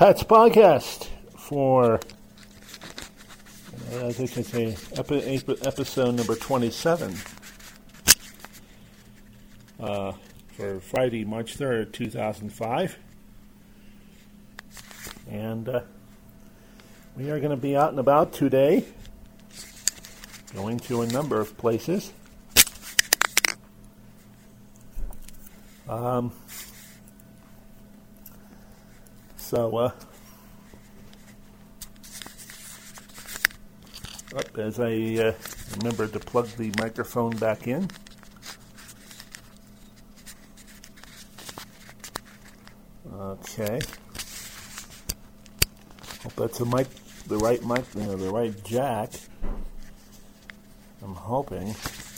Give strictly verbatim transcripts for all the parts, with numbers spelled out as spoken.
Pat's podcast for, uh, I think it's a epi- episode number twenty-seven uh, for Friday, March third, two thousand five. And uh, we are going to be out and about today, going to a number of places. Um, so, uh, as I uh, remember to plug the microphone back in. Okay. Hope that's the mic, the right mic, you know, the right jack. I'm hoping.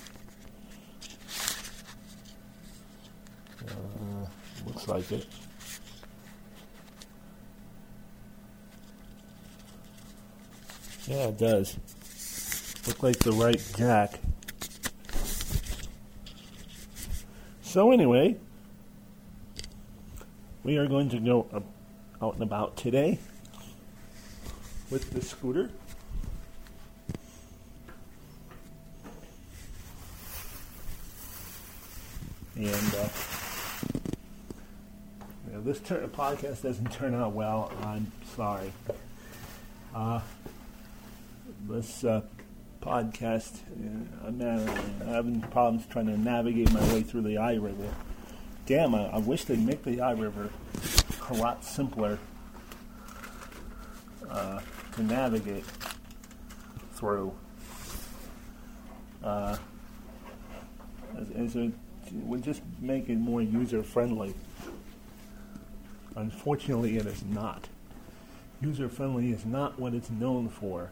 Uh, looks like it. Yeah, it does. Look like the right jack. So anyway, we are going to go uh, out and about today with the scooter. And uh, you know, this turn, podcast doesn't turn out well. I'm sorry. Uh, this uh, podcast, uh, I'm, uh, I'm having problems trying to navigate my way through the iRiver. Damn, I, I wish they'd make the iRiver a lot simpler uh, to navigate through. Uh, as, as a, it would just make it more user-friendly. Unfortunately, it is not. User-friendly is not what it's known for.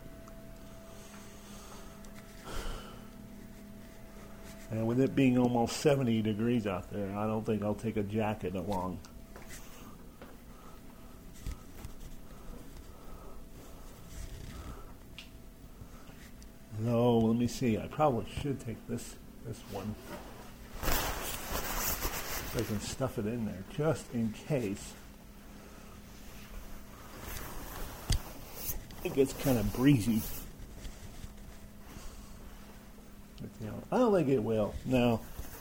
And with it being almost seventy degrees out there, I don't think I'll take a jacket along. No, let me see. I probably should take this this one. So I can stuff it in there, just in case it gets kind of breezy. But, you know, I don't think it will. No.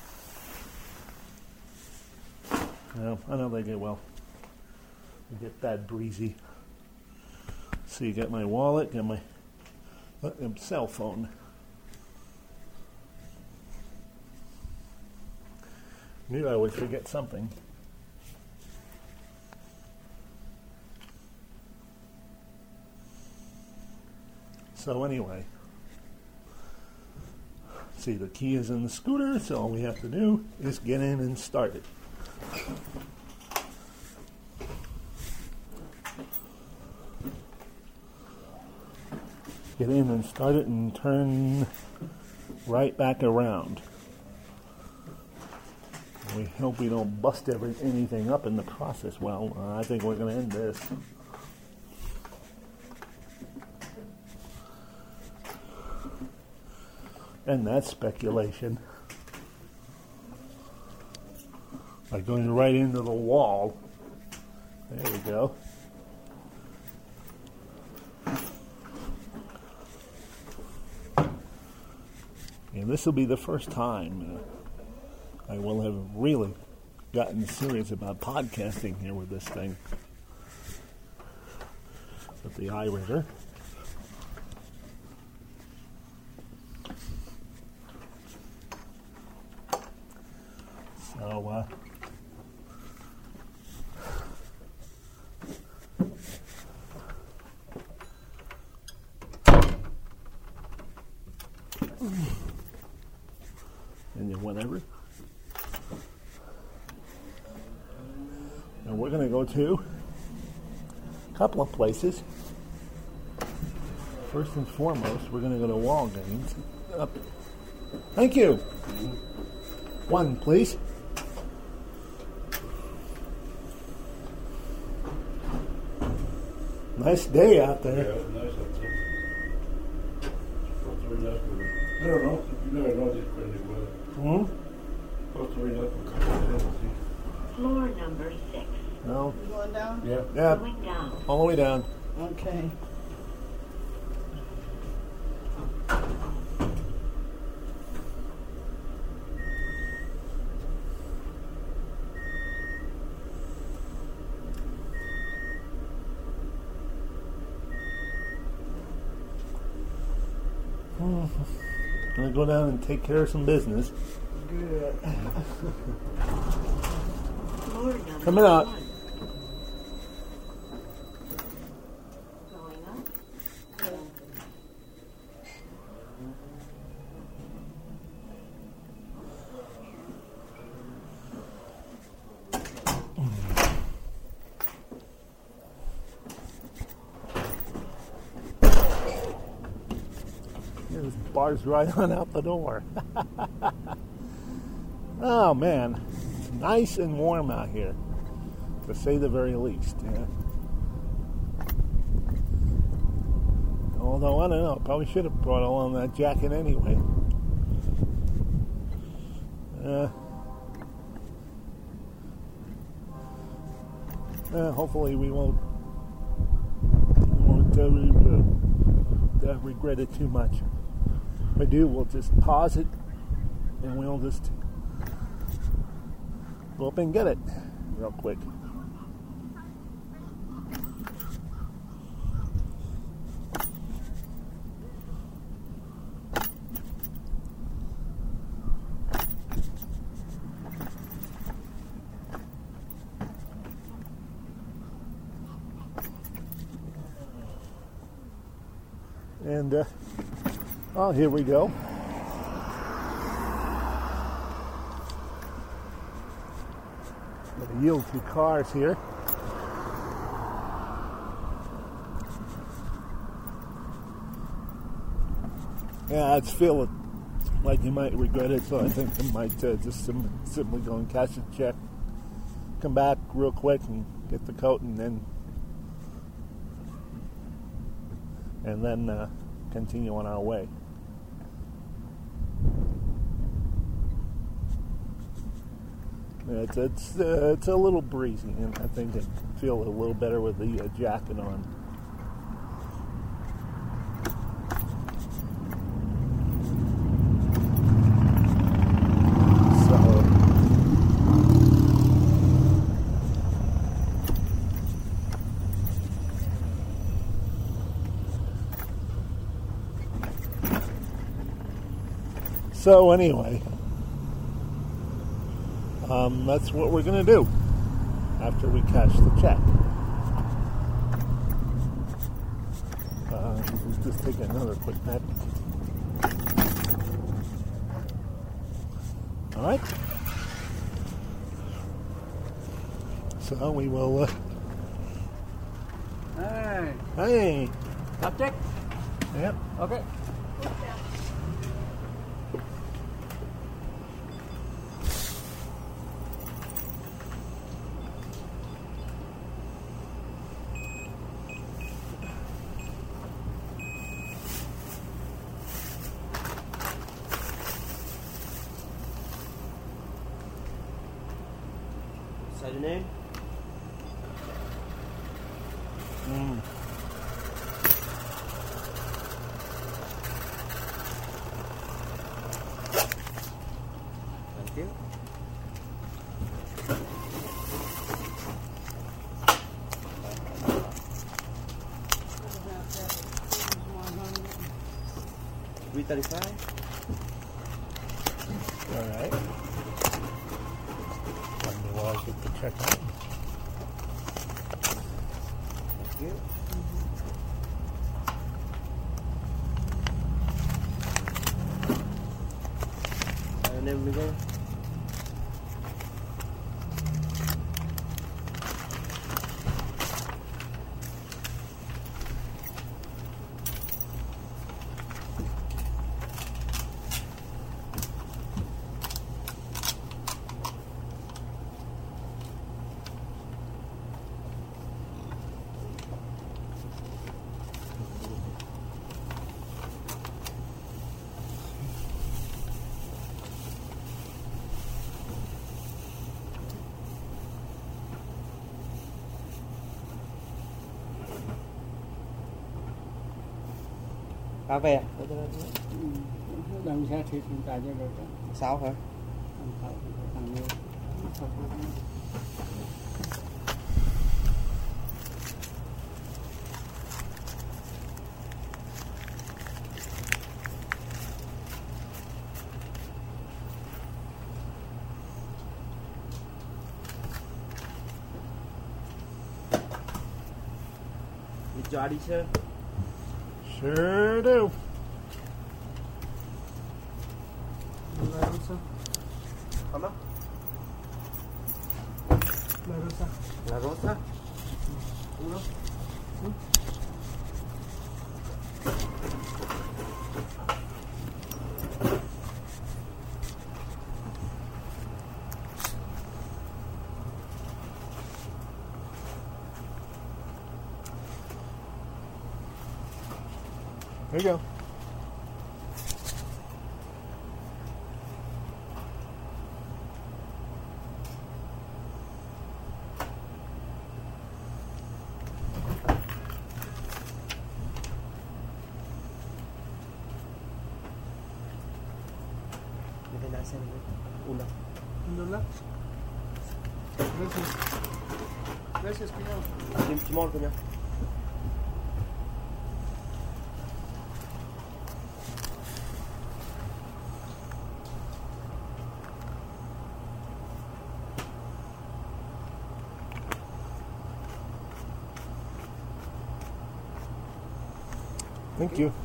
No, I don't think it will. It'll get that breezy. So you got my wallet, got my uh, cell phone. Knew I would forget something. So anyway, see, the key is in the scooter, so all we have to do is get in and start it. Get in and start it and turn right back around. We hope we don't bust every, anything up in the process. Well, uh, I think we're going to end this. And that's speculation. Like going right into the wall. There we go. And this will be the first time uh, I will have really gotten serious about podcasting here with this thing. With the iRiver. So, uh, and then whatever. And we're going to go to a couple of places. First and foremost, we're going to go to Walgreens. Up. Thank you. One, please. Nice day out there. Yeah, nice out there. Supposed to rain up with it. I don't know. You never know this crazy weather. Hmm? Supposed to rain up a couple of days. Floor number six. No. You going down? Yeah. Yeah. Going down. All the way down. Okay. I'm gonna go down and take care of some business. Good. Lord, number Coming up. one. Going up. There's bars right on out the door. Oh man, it's nice and warm out here, to say the very least. Yeah. Although I don't know, probably should have brought along that jacket anyway. Uh, uh, hopefully we won't, we won't uh, uh, regret it too much. If we do, we'll just pause it and we'll just go up and get it real quick. And, uh, oh, here we go. Gotta yield to cars here. Yeah, it's feeling like you might regret it, so I think I might uh, just sim- simply go and cash a check, come back real quick and get the coat, and then and then uh, continue on our way. It's it's uh, it's a little breezy, and I think I feel a little better with the uh, jacket on. So anyway, um, that's what we're going to do after we cash the check. Uh, we'll just take another quick nap. All right. So we will. Uh, Hey. hey. Top deck? Yep. Okay. Say your name? Mm. Thank you. three thirty-five. All right. Let me while I get the check out. Thank you. Your name again? À về à? Ừ. Đang xe thì chúng ta cho được đó. Sáu hả? Thằng thợ thằng người thật là Good job, sir. Sure do. La Rosa. ¿Cómo? La Rosa. La rosa. Uno. There you go. Hindi na nasa ulo. Alhamdulillah. Gracias. Gracias, cuñado. Small ko niya. Thank you.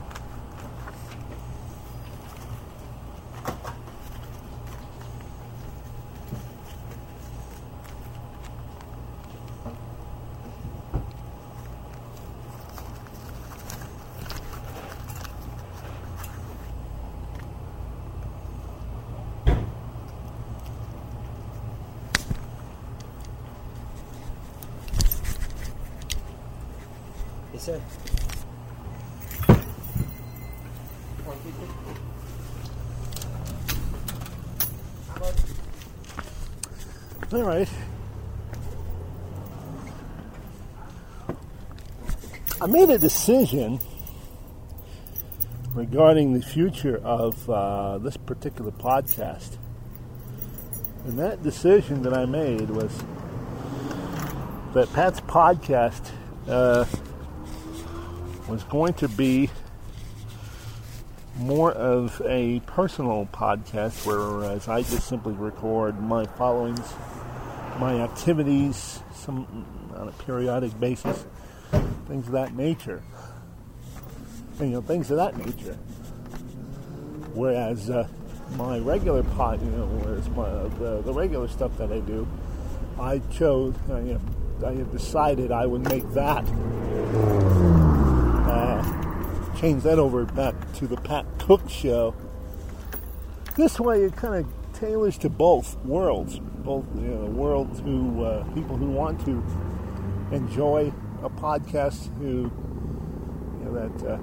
Yes, sir. All right. I made a decision regarding the future of uh, this particular podcast. And that decision that I made was that Pat's podcast uh, was going to be more of a personal podcast, whereas I just simply record my followings, my activities, some on a periodic basis, things of that nature. And, you know, things of that nature. Whereas uh, my regular pod, you know, whereas my the, the regular stuff that I do, I chose, uh, you know, I had decided I would make that. Uh, change that over back to the Pat Cook Show. This way it kind of tailors to both worlds, both, you know, worlds who, uh, people who want to enjoy a podcast, who, you know, that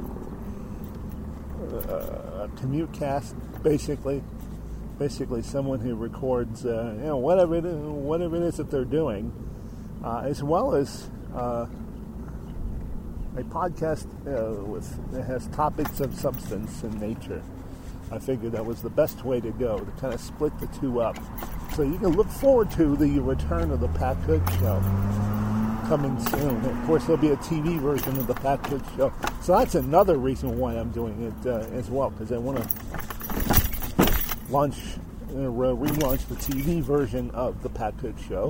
uh, uh, a commute cast, basically, basically someone who records, uh, you know, whatever it is, whatever it is that they're doing, uh, as well as uh, a podcast uh, with that has topics of substance and nature. I figured that was the best way to go, to kind of split the two up. So you can look forward to the return of the Pat Cook Show coming soon. And of course, there'll be a T V version of the Pat Cook Show. So that's another reason why I'm doing it uh, as well, because I want to launch, uh, relaunch the T V version of the Pat Cook Show.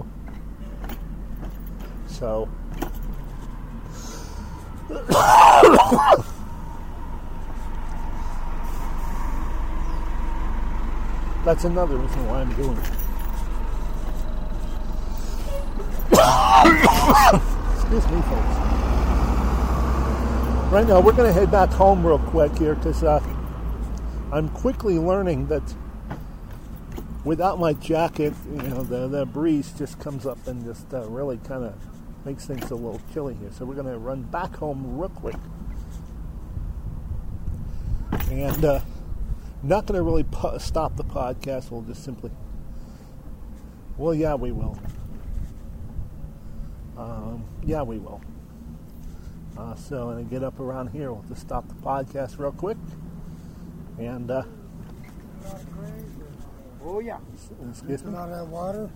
So that's another reason why I'm doing it. Excuse me, folks. Right now, we're going to head back home real quick here, because uh, I'm quickly learning that without my jacket, you know, the, the breeze just comes up and just uh, really kind of makes things a little chilly here. So we're going to run back home real quick. And uh, not going to really po- stop the podcast. We'll just simply... Well, yeah, we will. Um, yeah, we will. Uh, so when I get up around here, we'll just stop the podcast real quick. And, uh, Oh, yeah. excuse me. Not that water.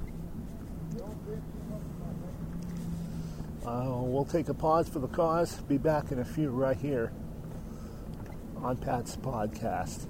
Uh, we'll take a pause for the cause. Be back in a few right here on Pat's podcast.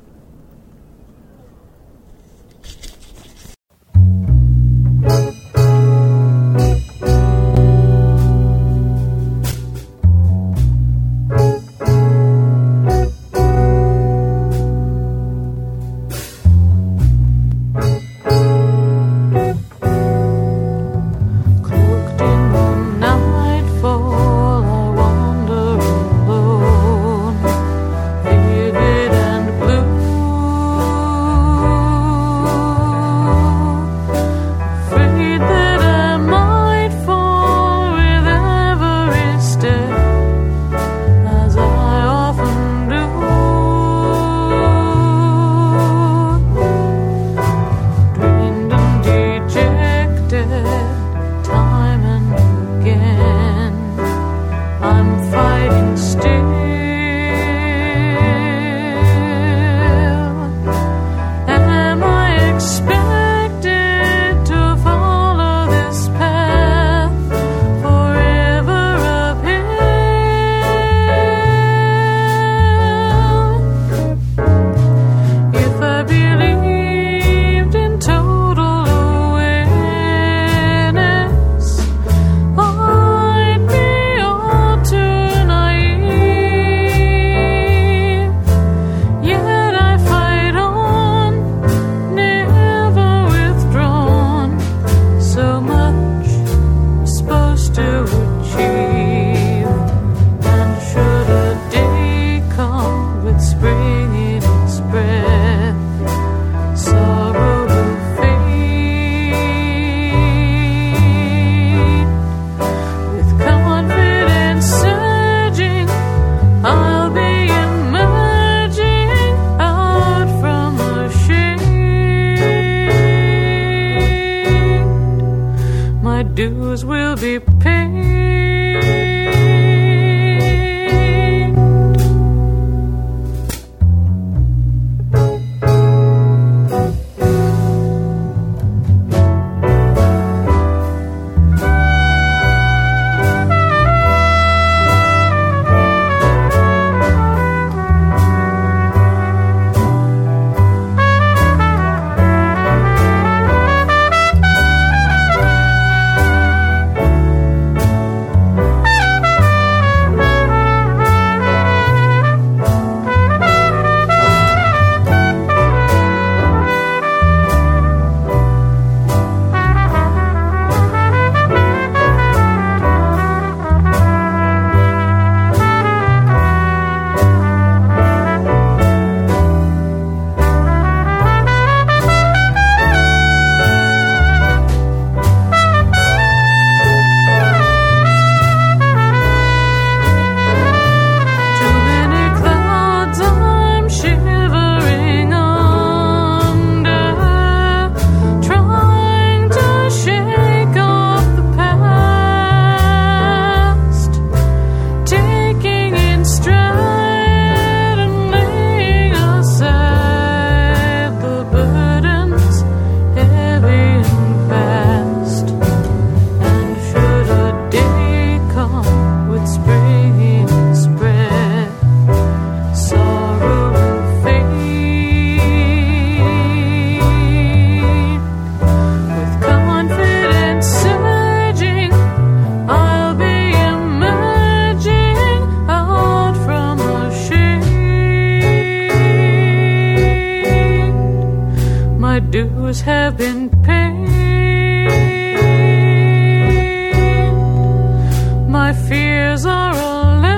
Dues will be paid. dues have been paid. My fears are allayed.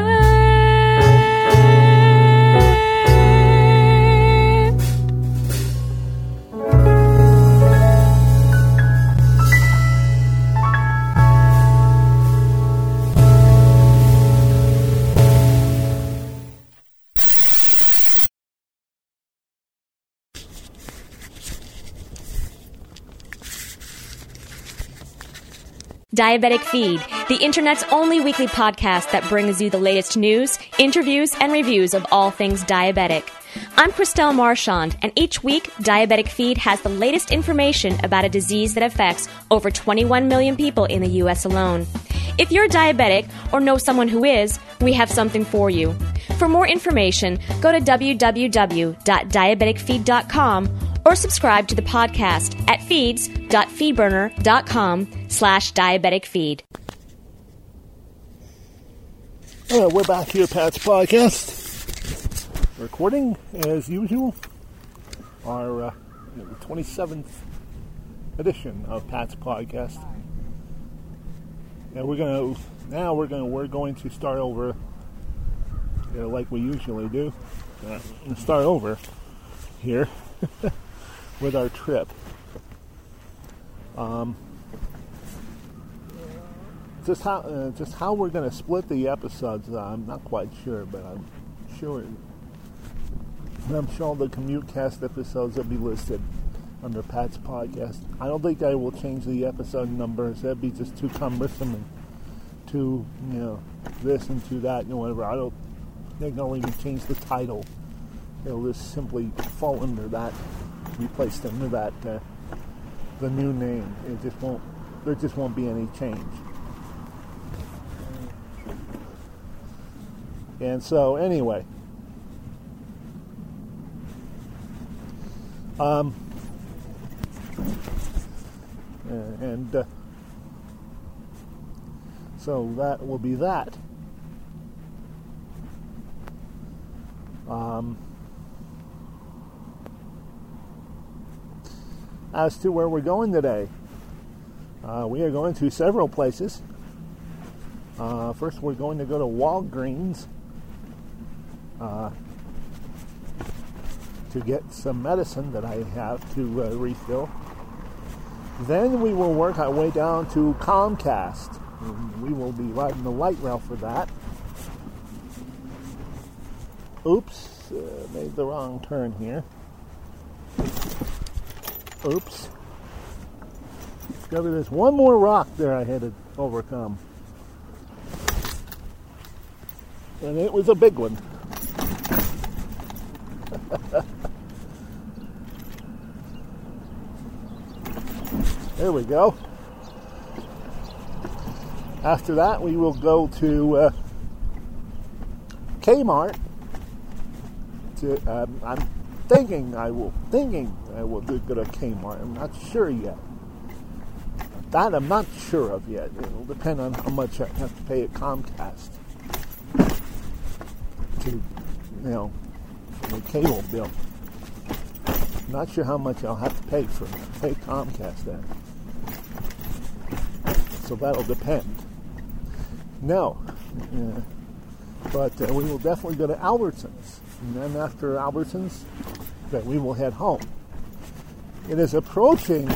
Diabetic Feed, the internet's only weekly podcast that brings you the latest news, interviews, and reviews of all things diabetic. I'm Christelle Marchand, and each week, Diabetic Feed has the latest information about a disease that affects over twenty-one million people in the U S alone. If you're diabetic or know someone who is, we have something for you. For more information, go to w w w dot diabetic feed dot com or subscribe to the podcast at feeds dot feedburner dot com slash diabetic feed. Uh, we're back here, Pat's Podcast. Recording, as usual, our uh, twenty-seventh edition of Pat's Podcast. And we're going to, now we're going to, we're going to start over, you know, like we usually do. Uh, start over here with our trip. Um, just how uh, just how we're going to split the episodes, uh, I'm not quite sure, but I'm sure I'm sure the commute cast episodes will be listed under Pat's Podcast. I don't think I will change the episode numbers. That'd be just too cumbersome and too, you know, this and to that and whatever. I don't think I'll even change the title. It'll just simply fall under that, be placed under that, uh, the new name. It just won't, there just won't be any change. And so, anyway, um, and uh, so that will be that. Um, as to where we're going today, uh, we are going to several places. Uh, first, we're going to go to Walgreens uh, to get some medicine that I have to uh, refill. Then we will work our way down to Comcast. And we will be riding the light rail for that. Oops, uh, made the wrong turn here. Oops. Discovered there's one more rock there I had to overcome. And it was a big one. There we go. After that, we will go to uh, Kmart. To, um, I'm thinking I will thinking I will do go to Kmart. I'm not sure yet. That I'm not sure of yet. It will depend on how much I have to pay at Comcast to, you know, for the cable bill. Not sure how much I'll have to pay for pay Comcast then. So that'll depend. No, uh, but uh, we will definitely go to Albertsons, and then after Albertsons, that we will head home. It is approaching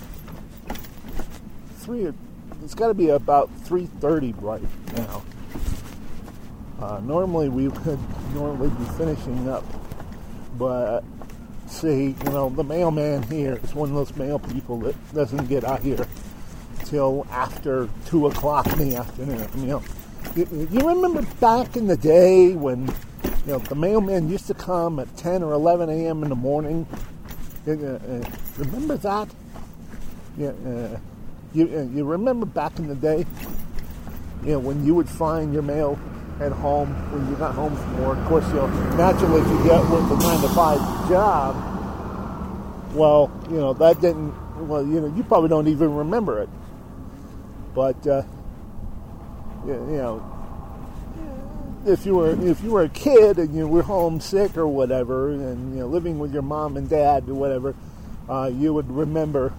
three. It's got to be about three thirty right now. Uh, normally we would normally be finishing up, but see, you know, the mailman here is one of those mail people that doesn't get out here till after two o'clock in the afternoon. You know, you, you remember back in the day when, you know, the mailman used to come at ten or eleven a.m. in the morning. Uh, uh, remember that? Yeah, uh, you uh, you remember back in the day, you know, when you would find your mail at home when you got home from work. Of course, you know, naturally, if you get with a nine to five job, well, you know, that didn't. Well, you know, you probably don't even remember it. But uh, you, you know, if you were if you were a kid and you were homesick or whatever, and you know, living with your mom and dad or whatever, uh, you would remember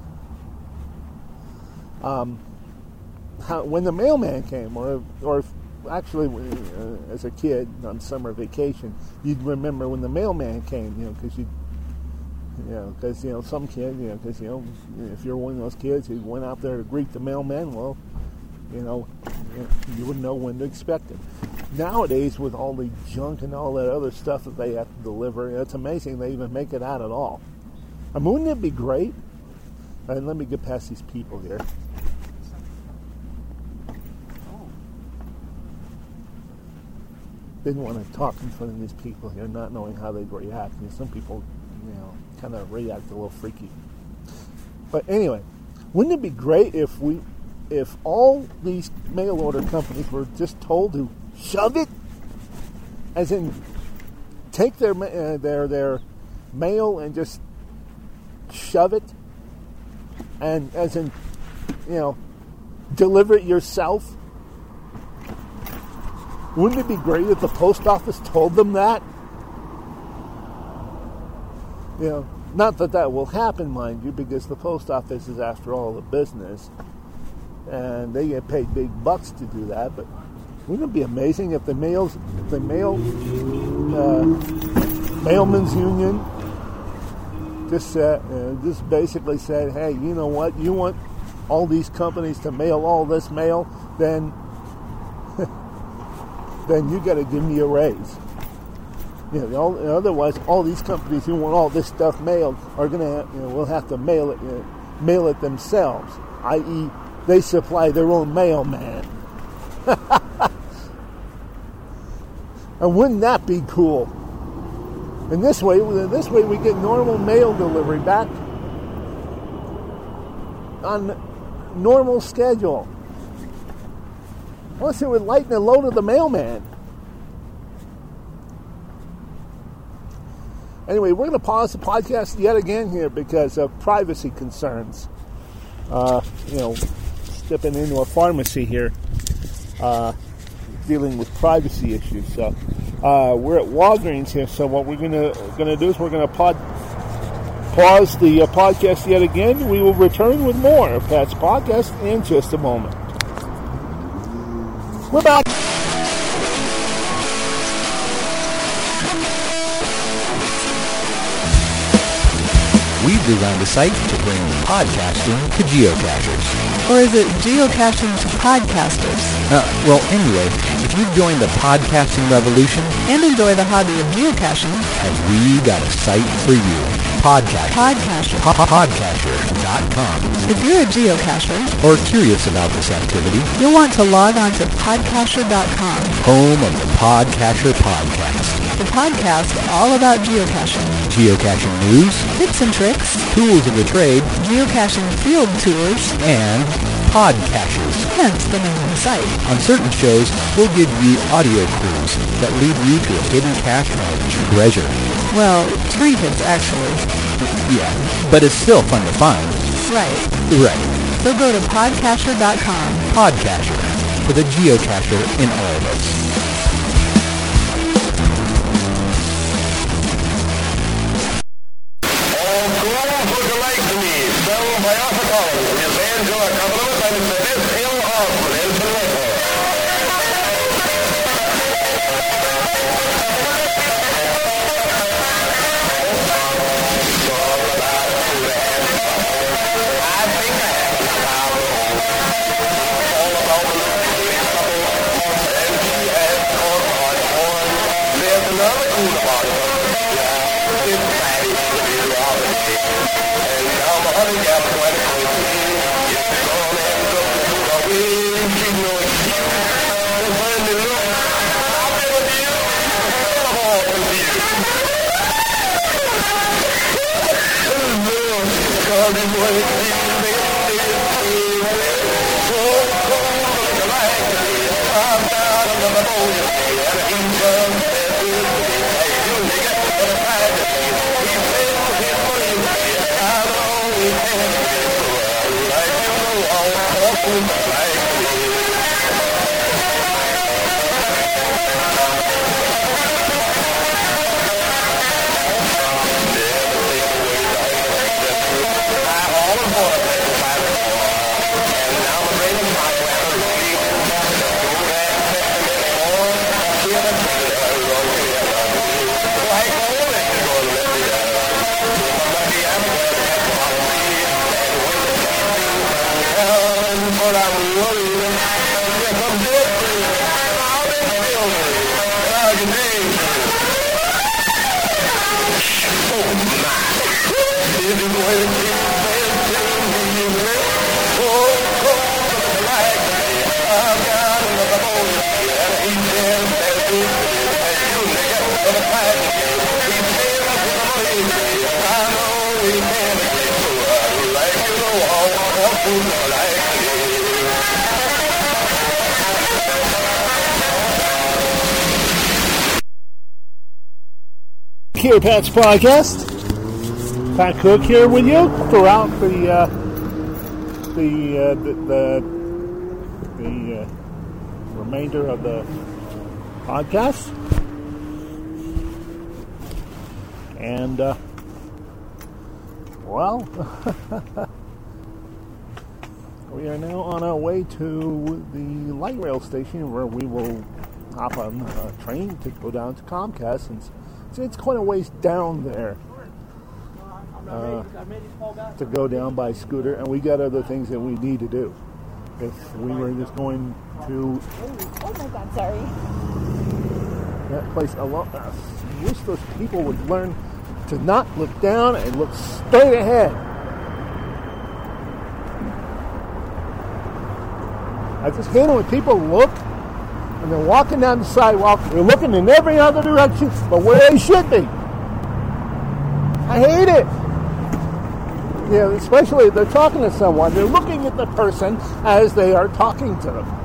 um, how when the mailman came, or or actually uh, as a kid on summer vacation, you'd remember when the mailman came, you know, because you. You know, because, you know, some kids, you know, because, you know, if you're one of those kids who went out there to greet the mailman, well, you know, you wouldn't know when to expect it. Nowadays, with all the junk and all that other stuff that they have to deliver, it's amazing they even make it out at all. I mean, wouldn't it be great? And let me get past these people here. didn't want to talk in front of these people here, not knowing how they'd react. And some people, you know, kind of react a little freaky. But anyway, wouldn't it be great if we, if all these mail order companies were just told to shove it, as in take their uh, their their mail and just shove it, and as in, you know, deliver it yourself? Wouldn't it be great if the post office told them that? You know, not that that will happen, mind you, because the post office is, after all, a business, and they get paid big bucks to do that. But wouldn't it be amazing if the mails, if the mail, uh, mailmen's union just said, uh, just basically said, hey, you know what? You want all these companies to mail all this mail, then. then you got to give me a raise. You know, all, otherwise, all these companies who want all this stuff mailed are gonna, you know, will have to mail it, you know, mail it themselves. that is, they supply their own mailman. And wouldn't that be cool? And this way, this way we get normal mail delivery back on normal schedule. Plus, it would lighten the load of the mailman. Anyway, we're going to pause the podcast yet again here because of privacy concerns. Uh, you know, stepping into a pharmacy here, uh, dealing with privacy issues. So, uh, we're at Walgreens here. So, what we're going to going to do is we're going to pod, pause the uh, podcast yet again. We will return with more of Pat's podcast in just a moment. We're back. We've designed a site to bring podcasting to geocachers. Or is it geocaching to podcasters? Uh, well, anyway, if you've joined the podcasting revolution and enjoy the hobby of geocaching, have we got a site for you. Podcaster. Podcaster. Po- podcaster dot com. If you're a geocacher or curious about this activity, you'll want to log on to podcaster dot com, home of the Podcaster Podcast. The podcast all about geocaching. Geocaching news, tips and tricks, tools of the trade, geocaching field tours, and podcachers. Hence the name of the site. On certain shows, we'll give you audio clues that lead you to a hidden cache of treasure. Well, trinkets, actually. Yeah, but it's still fun to find. Right. Right. So go to podcaster dot com. Podcaster, for the geocacher in all of us. All cool for the lake to me, sung by Arthur Collins, his Angela Compliment, and the Miss Hill Hoffman, Elton Record. I've got another boy, and he's in here, Pat's Podcast. Pat Cook here with you throughout the uh, the, uh, the the the uh, remainder of the podcast, and uh, well, we are now on our way to the light rail station where we will hop on a train to go down to Comcast, and it's, it's quite a ways down there. Uh, to go down by scooter, and we got other things that we need to do. If we were just going to oh my god, sorry. that place alone, I wish those people would learn to not look down and look straight ahead. I just hate it when people look and they're walking down the sidewalk, they're looking in every other direction but where they should be. I hate it. Yeah, especially if they're talking to someone, they're looking at the person as they are talking to them.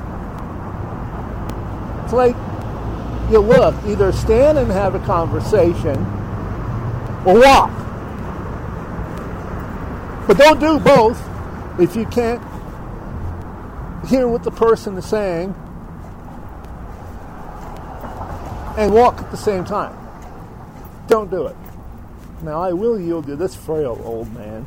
It's like, you look, either stand and have a conversation or walk. But don't do both if you can't hear what the person is saying and walk at the same time. Don't do it. Now, I will yield to this frail old man.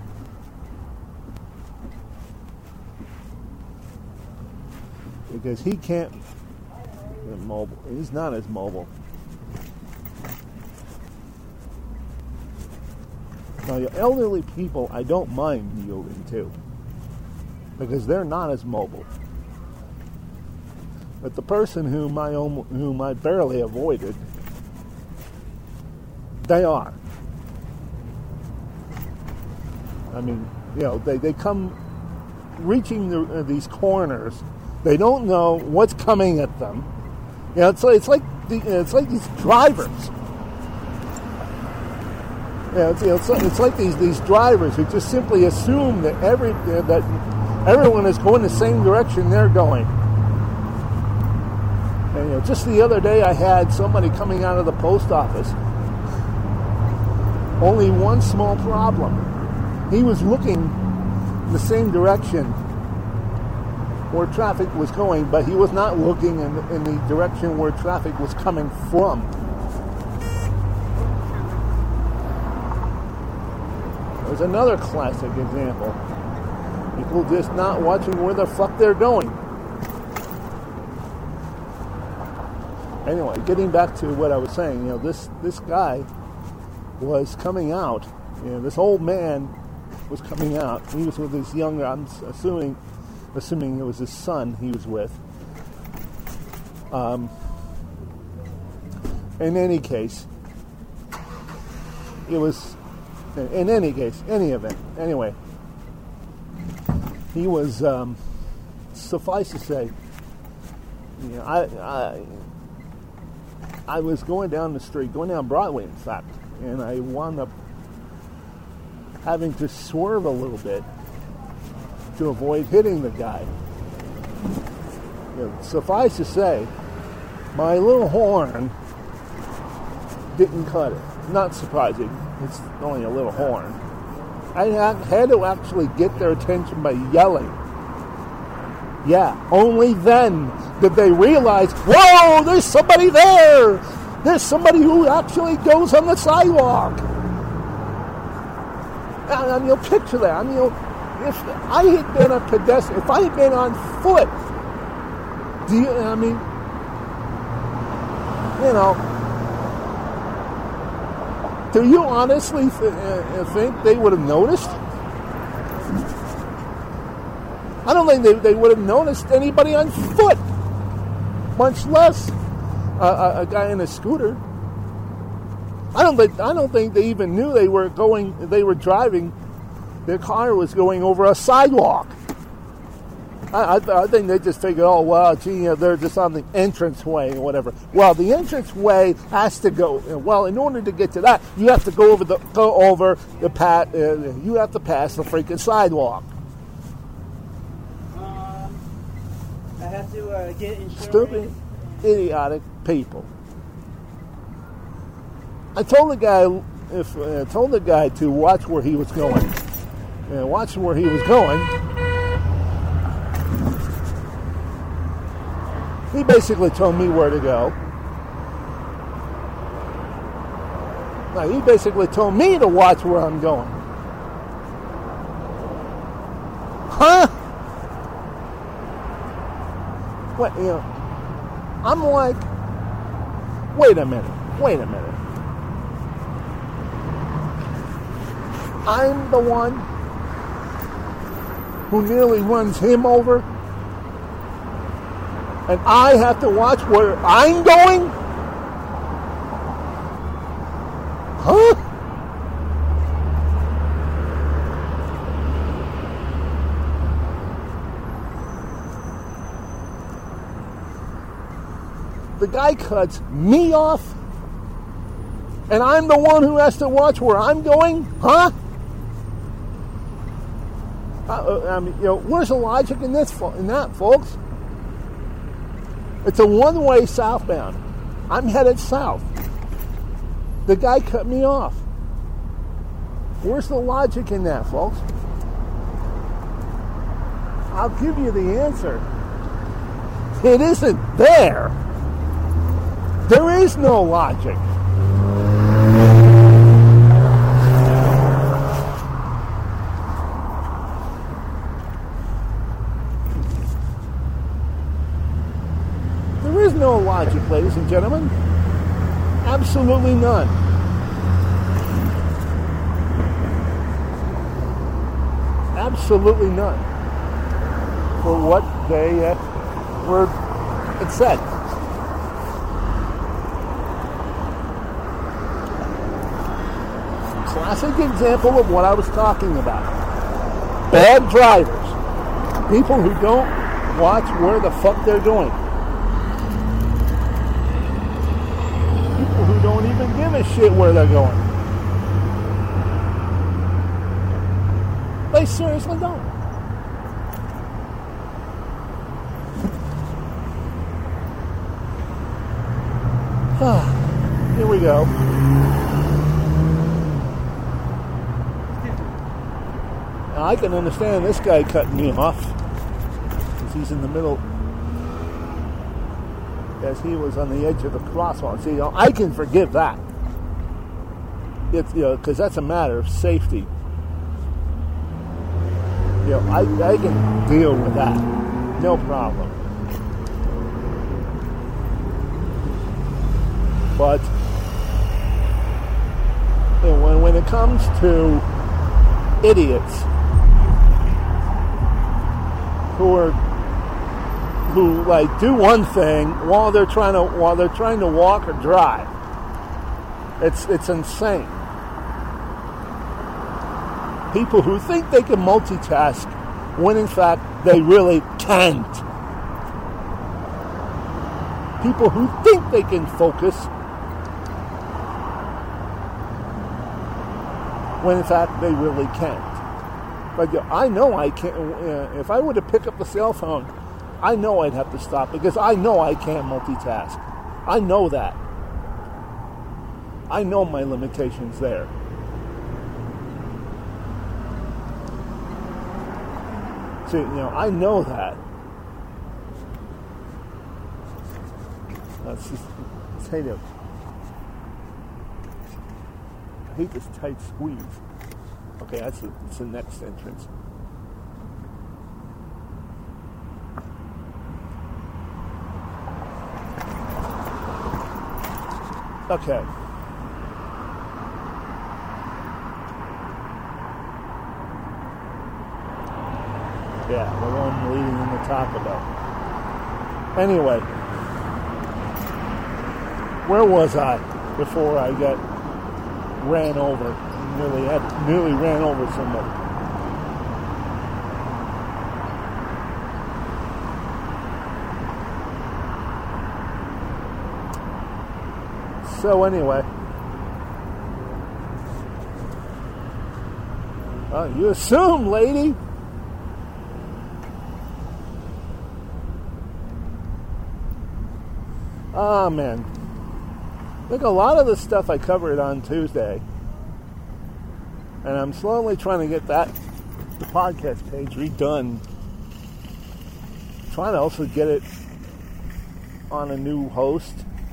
Because he can't be mobile. He's not as mobile. Now, your elderly people, I don't mind yielding to. Because they're not as mobile. But the person whom I, whom I barely avoided, they are. I mean, you know, they, they come reaching the, uh, these corners. They don't know what's coming at them. You know, it's like, it's like the, it's like these drivers. Yeah, it's, you know, it's, like, it's like these these drivers who just simply assume that every uh, that everyone is going the same direction they're going. And you know, just the other day, I had somebody coming out of the post office. Only one small problem. He was looking the same direction where traffic was going, but he was not looking in the, in the direction where traffic was coming from. There's another classic example. People just not watching where the fuck they're going. Anyway, getting back to what I was saying, you know, this, this guy was coming out. You know, this old man was coming out. He was with his younger, I'm assuming, assuming it was his son he was with. Um, in any case, it was, in any case, any event, anyway, he was, um, suffice to say, you know, I, I, I was going down the street, going down Broadway, in fact, and I wound up having to swerve a little bit to avoid hitting the guy. You know, suffice to say, my little horn didn't cut it. Not surprising. It's only a little horn. I had to actually get their attention by yelling. Yeah, only then did they realize, whoa, there's somebody there! There's somebody who actually goes on the sidewalk! And, and you'll picture that. I mean, you'll, if I had been a pedestrian, if I had been on foot, do you, I mean, you know, do you honestly th- uh, think they would have noticed? I don't think they, they would have noticed anybody on foot, much less uh, a, a guy in a scooter. I don't think I don't think they even knew they were going. They were driving. Their car was going over a sidewalk. I, I, I think they just figured, oh well, gee, you know, they're just on the entranceway or whatever. Well, the entranceway has to go. Well, in order to get to that, you have to go over the go over the pat. Uh, you have to pass the freaking sidewalk. Uh, I have to uh, get insurance. Stupid, idiotic people. I told the guy if uh, told the guy to watch where he was going. And watch where he was going. He basically told me where to go. Now, he basically told me to watch where I'm going. Huh? What, you know, I'm like, wait a minute, wait a minute. I'm the one who nearly runs him over, and I have to watch where I'm going? Huh? The guy cuts me off, and I'm the one who has to watch where I'm going? Huh? Uh, I mean, you know, where's the logic in this? In that, folks? It's a one-way southbound. I'm headed south. The guy cut me off. Where's the logic in that, folks? I'll give you the answer. It isn't there. There is no logic. There is no logic, ladies and gentlemen. Absolutely none. Absolutely none. For what they uh, were, it said. Classic example of what I was talking about. Bad drivers. People who don't watch where the fuck they're going. People who don't even give a shit where they're going. They seriously don't. Here we go. Now, I can understand this guy cutting me off because he's in the middle, as he was on the edge of the crosswalk. See, you know, I can forgive that. It's, you know, because that's a matter of safety. You know, I, I can deal with that. No problem. But you know, when, when it comes to idiots who are who like do one thing while they're trying to while they're trying to walk or drive, it's it's insane. People who think they can multitask when in fact they really can't. People who think they can focus when in fact they really can't. But you know, I know I can't. Uh, if I were to pick up the cell phone, I know I'd have to stop because I know I can't multitask. I know that. I know my limitations there. So, you know, I know that. Let's just let's hate it. I hate this tight squeeze. Okay, that's the, that's the next entrance. Okay. Yeah, the one leading in the Taco Bell. Anyway, where was I before I got ran over? Nearly had, nearly ran over somebody. So anyway, oh, you assume, lady. Oh, man. Look, a lot of the stuff I covered on Tuesday, and I'm slowly trying to get that the podcast page redone. Trying to also get it on a new host.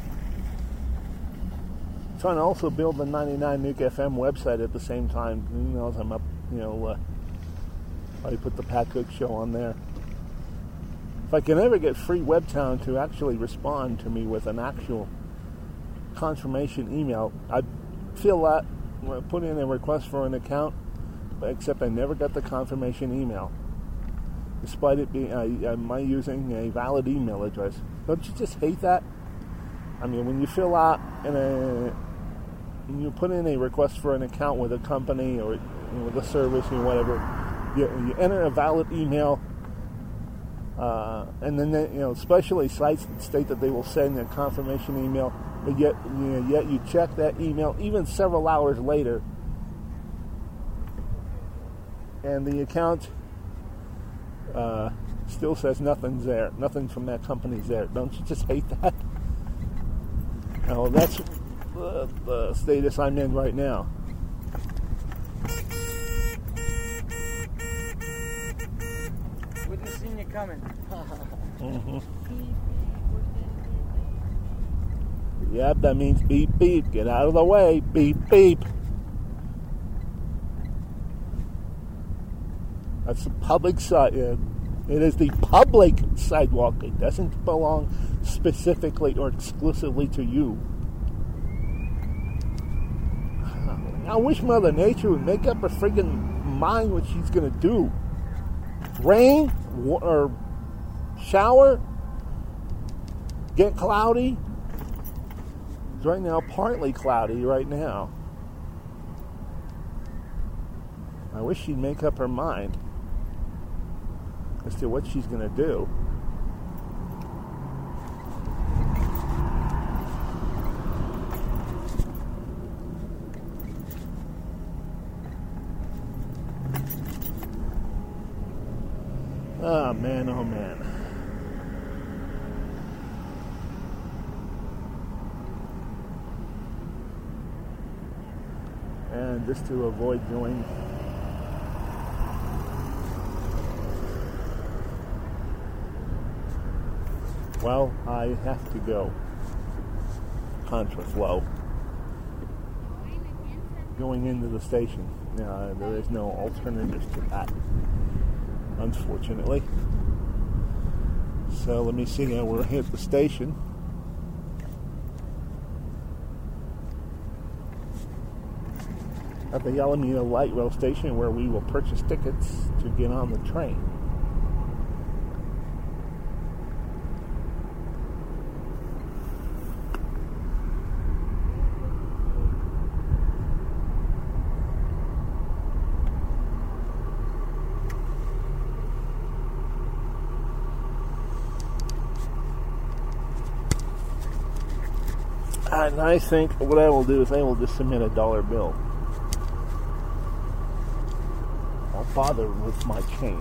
Trying to also build the ninety-nine Nuke F M website at the same time. You know, as I'm up, you know, uh, I put the Pat Cook Show on there. If I can ever get Free Webtown to actually respond to me with an actual confirmation email, I'd feel that when I put in a request for an account, except I never got the confirmation email. Despite it being, uh, am I using a valid email address? Don't you just hate that? I mean, when you fill out in a, when you put in a request for an account with a company or, you know, with a service or whatever, you, you enter a valid email, uh, and then they, you know, especially sites that state that they will send a confirmation email, but yet, you know, yet you check that email even several hours later, and the account uh, still says nothing's there, nothing from that company's there. Don't you just hate that? Well, that's uh, the status I'm in right now. We just seen you coming. Mm-hmm. Yep, that means beep beep. Get out of the way. Beep beep. That's the public side. Uh, it is the public sidewalk. It doesn't belong specifically or exclusively to you. I wish Mother Nature would make up her friggin' mind what she's gonna do. Rain or shower, get cloudy. It's right now partly cloudy right now. I wish she'd make up her mind as to what she's gonna do. Oh man, oh man. And just to avoid doing well, I have to go. Contraflow. Going into the station. Uh, there is no alternatives to that, unfortunately. So let me see now. We're at the station. At the Alameda Light Rail Station, where we will purchase tickets to get on the train. And I think what I will do is I will just submit a dollar bill. I'll bother with my change.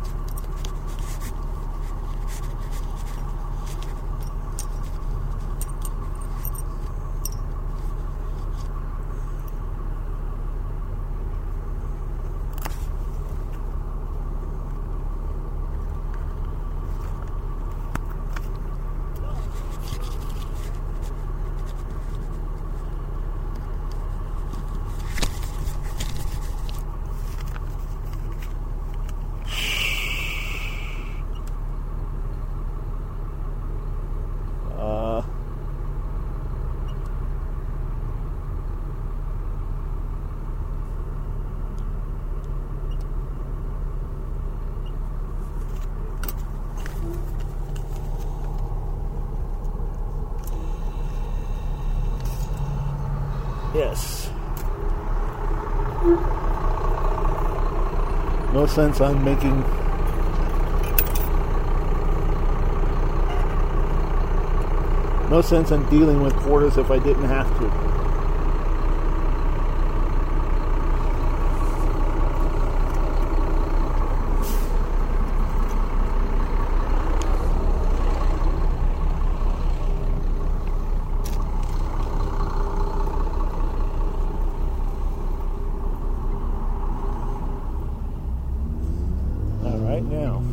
Yes. No sense on making no sense in dealing with quarters if I didn't have to. right now.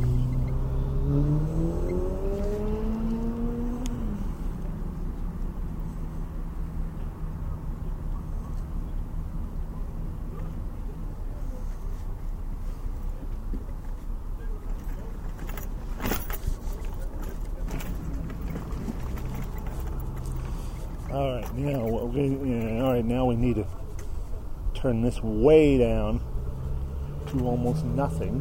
All right, now what we, yeah, all right, now we need to turn this way down to almost nothing.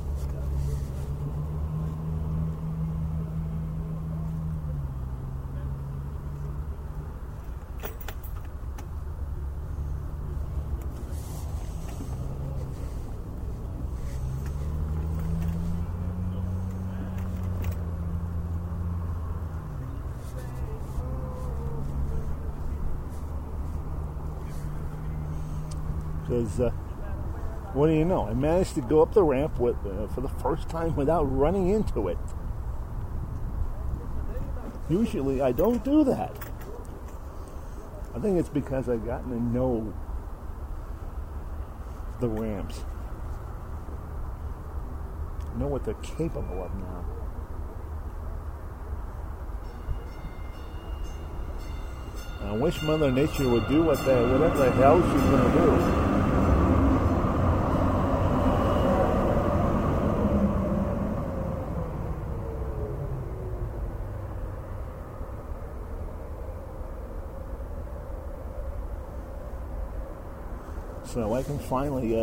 Because, uh, what do you know? I managed to go up the ramp with, uh, for the first time without running into it. Usually I don't do that. I think it's because I've gotten to know the ramps. I know what they're capable of now. I wish Mother Nature would do what the, whatever the hell she's going to do. So I can finally uh,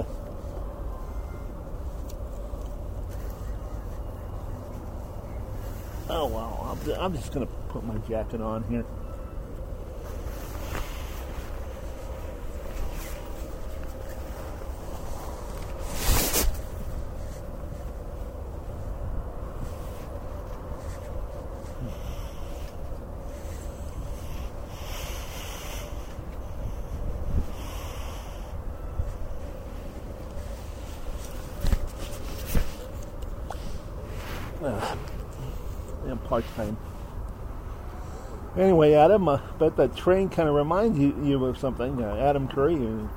oh well, I'm, I'm just gonna put my jacket on here. Uh, I'm part-time. Anyway, Adam, I uh, bet that train kind of reminds you, you of something. Uh, Adam Curry who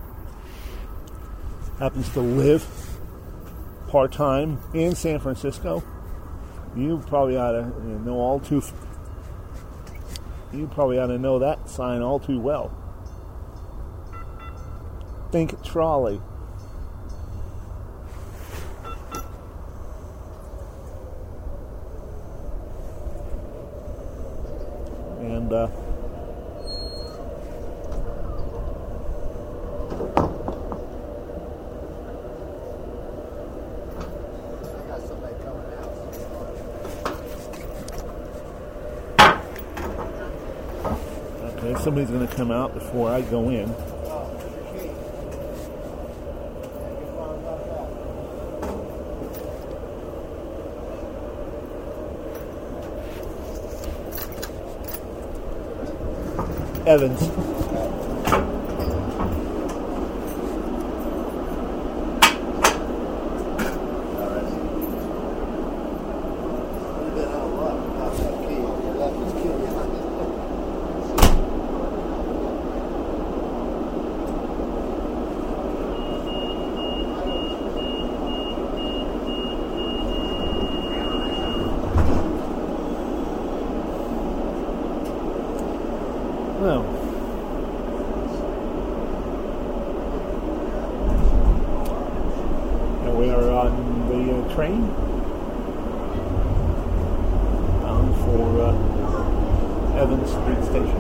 happens to live part-time in San Francisco. You probably ought to know all too. You probably ought to know that sign all too well. Think trolley. And uh, okay, somebody's going to come out before I go in. Evans. Well, and we are on the uh, train bound for uh, Evans Street Station.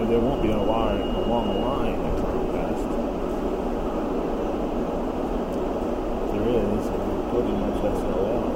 uh, there won't be a long, a long line at Comcast. There is, and pretty much S O L.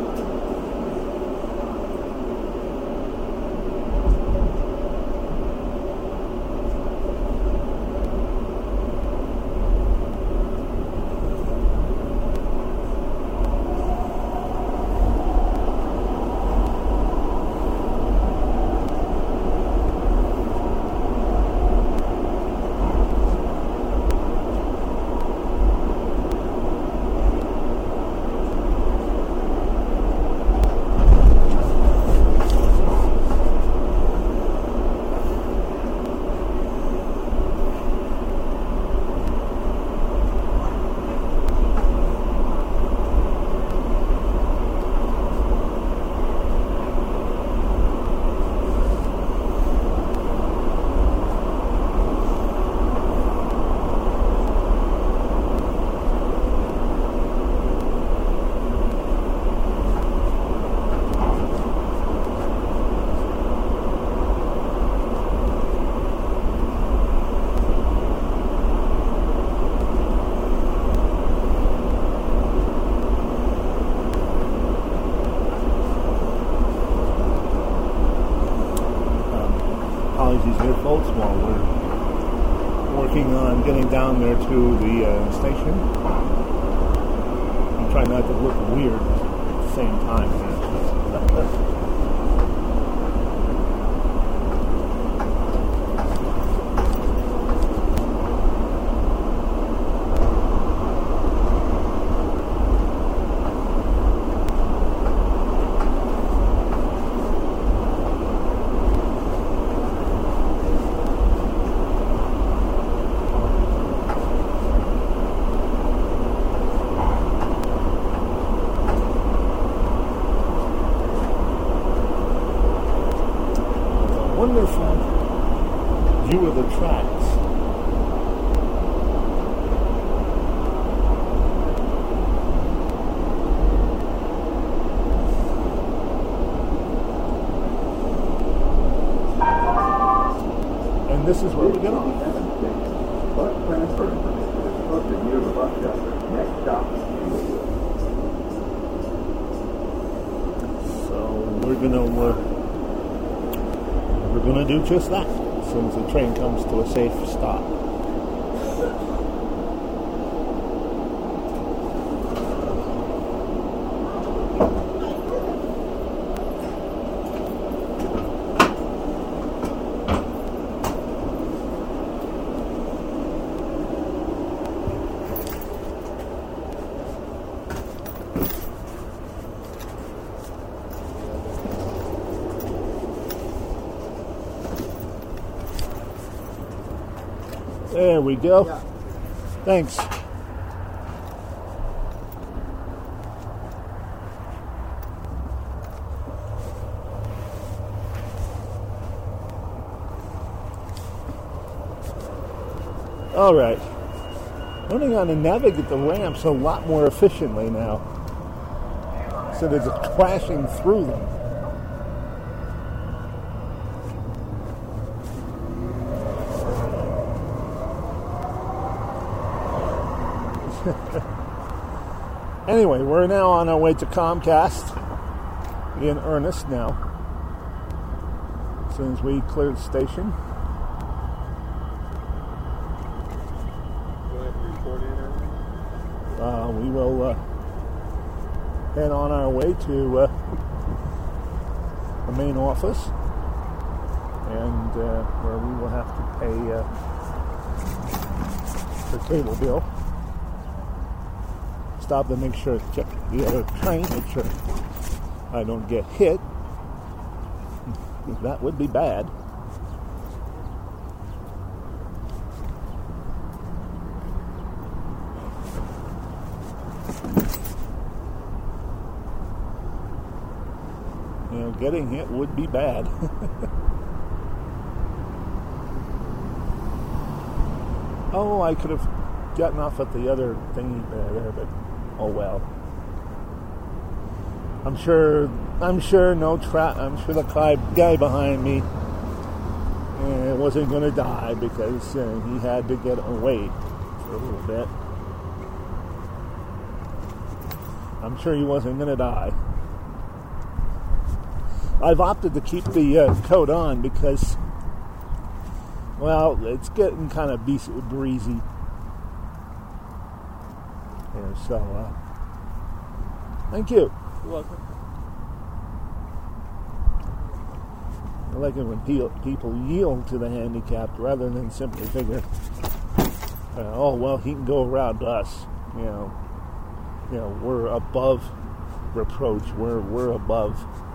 While we're working on getting down there to the uh, station. I'm trying not to look weird at the same time. Wonderful view of the tracks. And this is where we get off. Bus transfer information is posted near the bus shelter. Next stop. So we're gonna uh, we're gonna do just that as soon as the train comes to a safe stop. There we go. Yeah. Thanks. All right. Learning how to navigate the ramps a lot more efficiently now, instead of just crashing through them. Anyway, we're now on our way to Comcast in earnest now. As soon as we clear the station. Uh, we will uh, head on our way to uh, the main office, and uh, where we will have to pay uh, the cable bill. Stop to make sure, check the other train, make sure I don't get hit. That would be bad. You know, getting hit would be bad. Oh, I could have gotten off at the other thingy there, but oh well. I'm sure. I'm sure no trap. I'm sure the guy guy behind me uh, wasn't going to die because uh, he had to get away for a little bit. I'm sure he wasn't going to die. I've opted to keep the uh, coat on because, well, it's getting kind of be- breezy. Here, so, uh, thank you. You're welcome. I like it when pe- people yield to the handicapped rather than simply figure, uh, oh, well, he can go around us. You know, you know, we're above reproach. We're we're above,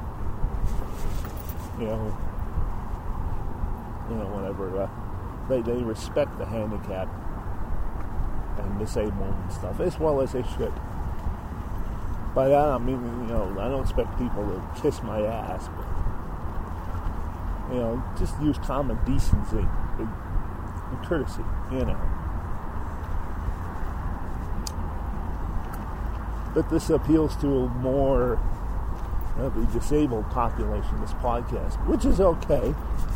you know, you know, whatever. Uh, they they respect the handicapped and disabled and stuff as well as they should. By that I mean, you know, I don't expect people to kiss my ass, but, you know, just use common decency and courtesy, you know. But this appeals to a more of the disabled population, this podcast, which is okay.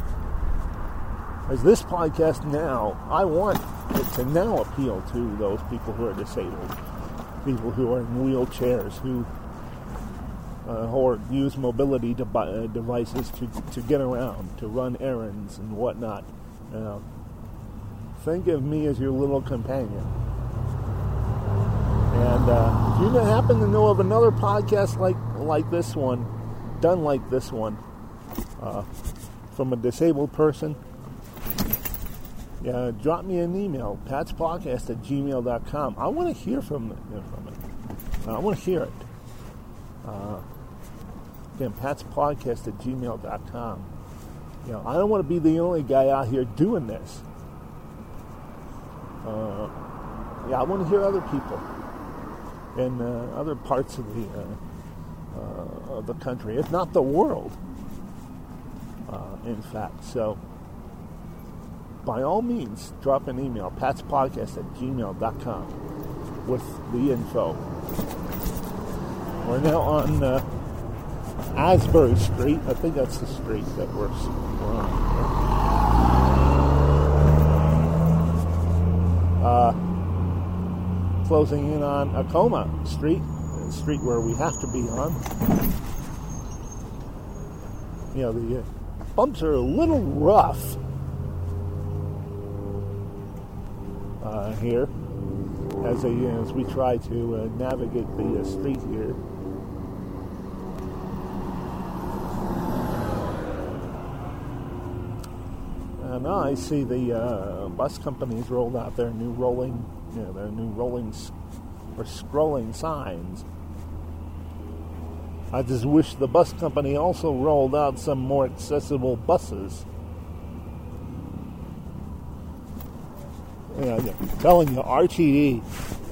As this podcast now, I want it to now appeal to those people who are disabled, people who are in wheelchairs, who Uh, or use mobility de- uh, devices to, to get around, to run errands and whatnot. You know, think of me as your little companion. And uh, if you happen to know of another podcast like like this one, done like this one, uh, from a disabled person, yeah, drop me an email, patspodcast at gmail dot com. I want to hear from, you know, from it. Uh, I want to hear it. Uh, again, patspodcast at gmail dot com. You know, I don't want to be the only guy out here doing this. Uh, yeah, I want to hear other people in uh, other parts of the uh, uh, of the country, if not the world. Uh, in fact, so by all means, drop an email, patspodcast at gmail dot com, with the info. We're now on uh, Asbury Street. I think that's the street that we're, we're on. Uh, closing in on Acoma Street, the street where we have to be on. You know, the uh, bumps are a little rough uh, here as, a, you know, as we try to uh, navigate the uh, street here. Uh, now I see the uh, bus companies rolled out their new rolling, you know, their new rolling or scrolling signs. I just wish the bus company also rolled out some more accessible buses. You know, I'm telling you, R T D,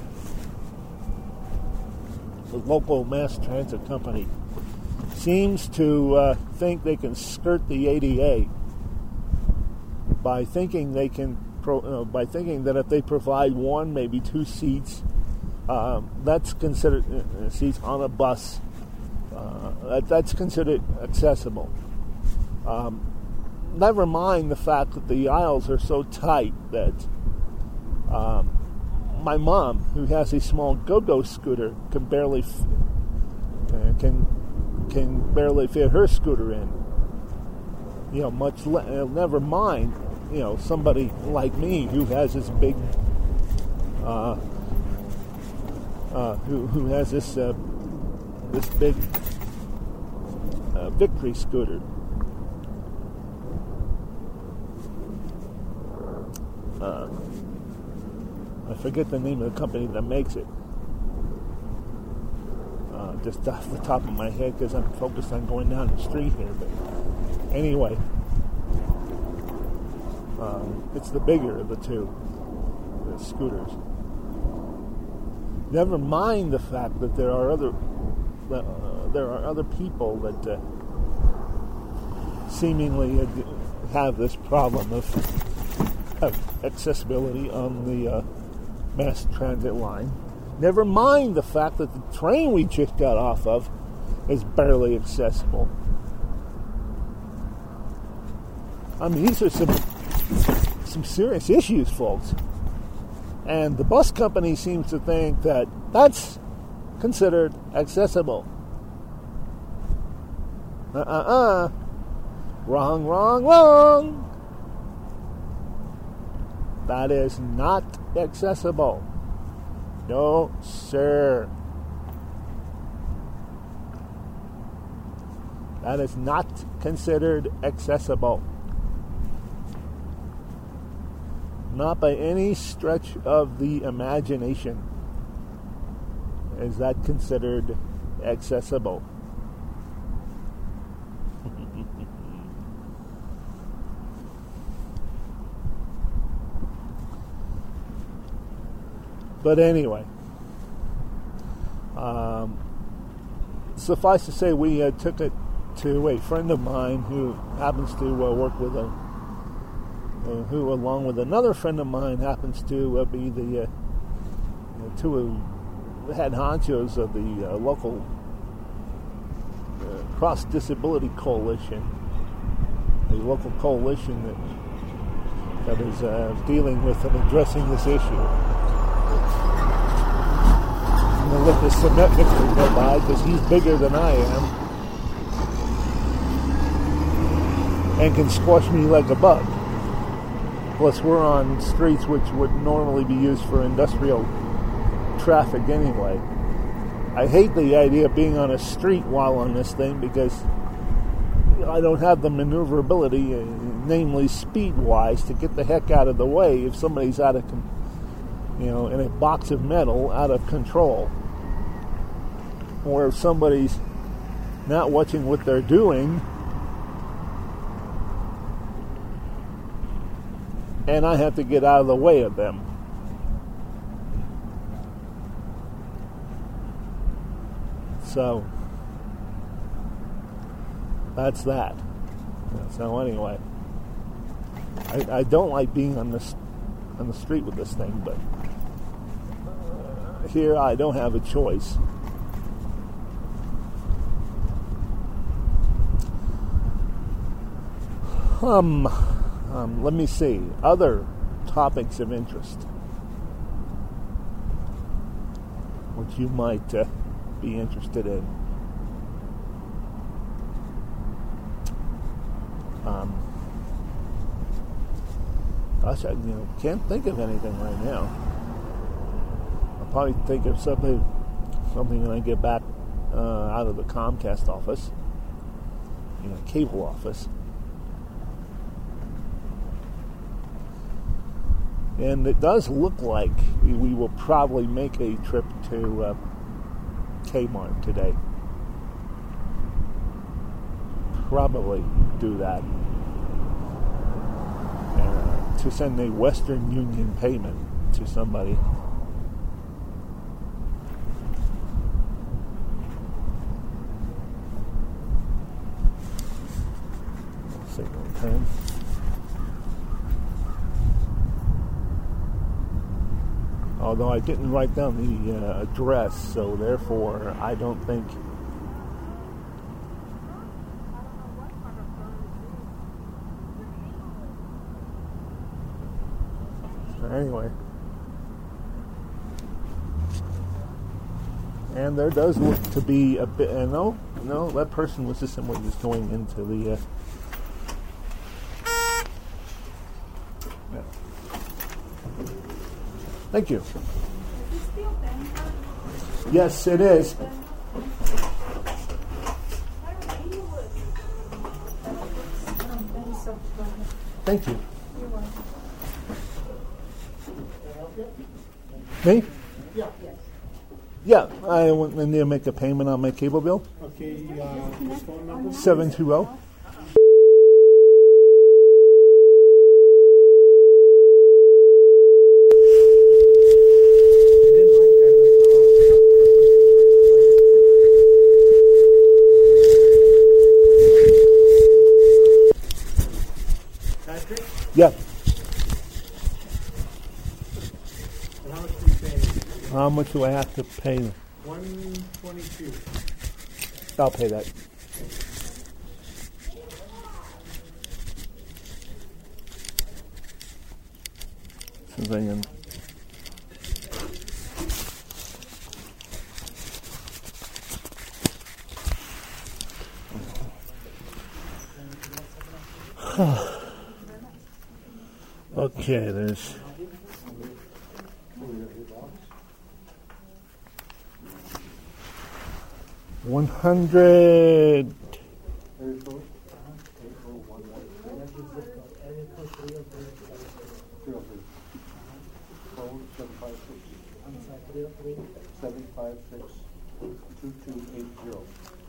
the local mass transit company, seems to uh, think they can skirt the A D A by thinking they can, pro, uh, by thinking that if they provide one, maybe two seats, um, that's considered uh, seats on a bus. Uh, that, that's considered accessible. Um, never mind the fact that the aisles are so tight that um, my mom, who has a small go-go scooter, can barely f- uh, can can barely fit her scooter in. You know, much le- uh, never mind. You know, somebody like me who has this big, uh, uh, who who has this uh, this big uh, Victory scooter. Uh, I forget the name of the company that makes it. Uh, just off the top of my head, because I'm focused on going down the street here. But anyway. Um, it's the bigger of the two, the scooters. Never mind the fact that there are other uh, there are other people that uh, seemingly have this problem of, of accessibility on the uh, mass transit line. Never mind the fact that the train we just got off of is barely accessible. I mean, these are some some serious issues, folks. And the bus company seems to think that that's considered accessible. Uh-uh-uh. Wrong, wrong, wrong. That is not accessible. No, sir. That is not considered accessible. Not by any stretch of the imagination is that considered accessible. But anyway, um, suffice to say, we uh, took it to a friend of mine who happens to uh, work with a, uh, who along with another friend of mine happens to uh, be the uh, two head honchos of the uh, local uh, Cross Disability Coalition, a local coalition that that is uh, dealing with and addressing this issue. I'm going to let this cement mixer go by because he's bigger than I am and can squash me like a bug. Plus, we're on streets which would normally be used for industrial traffic anyway. I hate the idea of being on a street while on this thing because I don't have the maneuverability, uh, namely speed-wise, to get the heck out of the way if somebody's out of, con- you know, in a box of metal out of control. Or if somebody's not watching what they're doing and I have to get out of the way of them. So that's that. So anyway, I, I don't like being on this on the street with this thing, but uh, here I don't have a choice. Um, um, let me see. Other topics of interest which you might uh, be interested in. Um, gosh, I you know, can't think of anything right now. I'll probably think of something, something when I get back uh, out of the Comcast office, you know, cable office. And it does look like we will probably make a trip to uh, Kmart today. Probably do that. Uh, to send a Western Union payment to somebody. Signal turn. Although I didn't write down the uh, address, so therefore I don't think. Anyway. And there does look to be a bit. Uh, no, no, that person was just somebody just going into the. Uh, yeah. Thank you. Yes, it is. Thank you. Me? Yeah. Yeah, I want I need to make a payment on my cable bill. Okay, uh, this phone number? seven two zero. Patrick? Yeah. And how much do you pay? How much do I have to pay? one twenty-two. I'll pay that. thing and okay, there's one hundred. seven five six two two eight zero.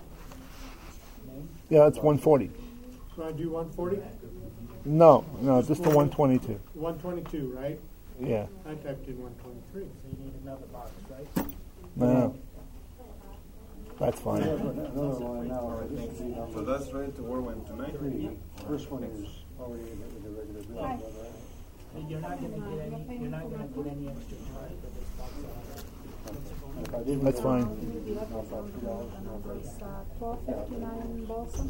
Yeah, it's one forty. So I do one forty? No, no, just the one twenty-two. one twenty-two, right? Yeah. I typed in one twenty-three, so you need another box, right? No. That's fine. Another line now. So that's ready to work when tonight? First one is already in the regular bill, right? You're not gonna get any, you're not gonna get any extra charge for this box. If I didn't That's go, fine. it'd be about three dollars and I'll break it. twelve fifty-nine in Balsam.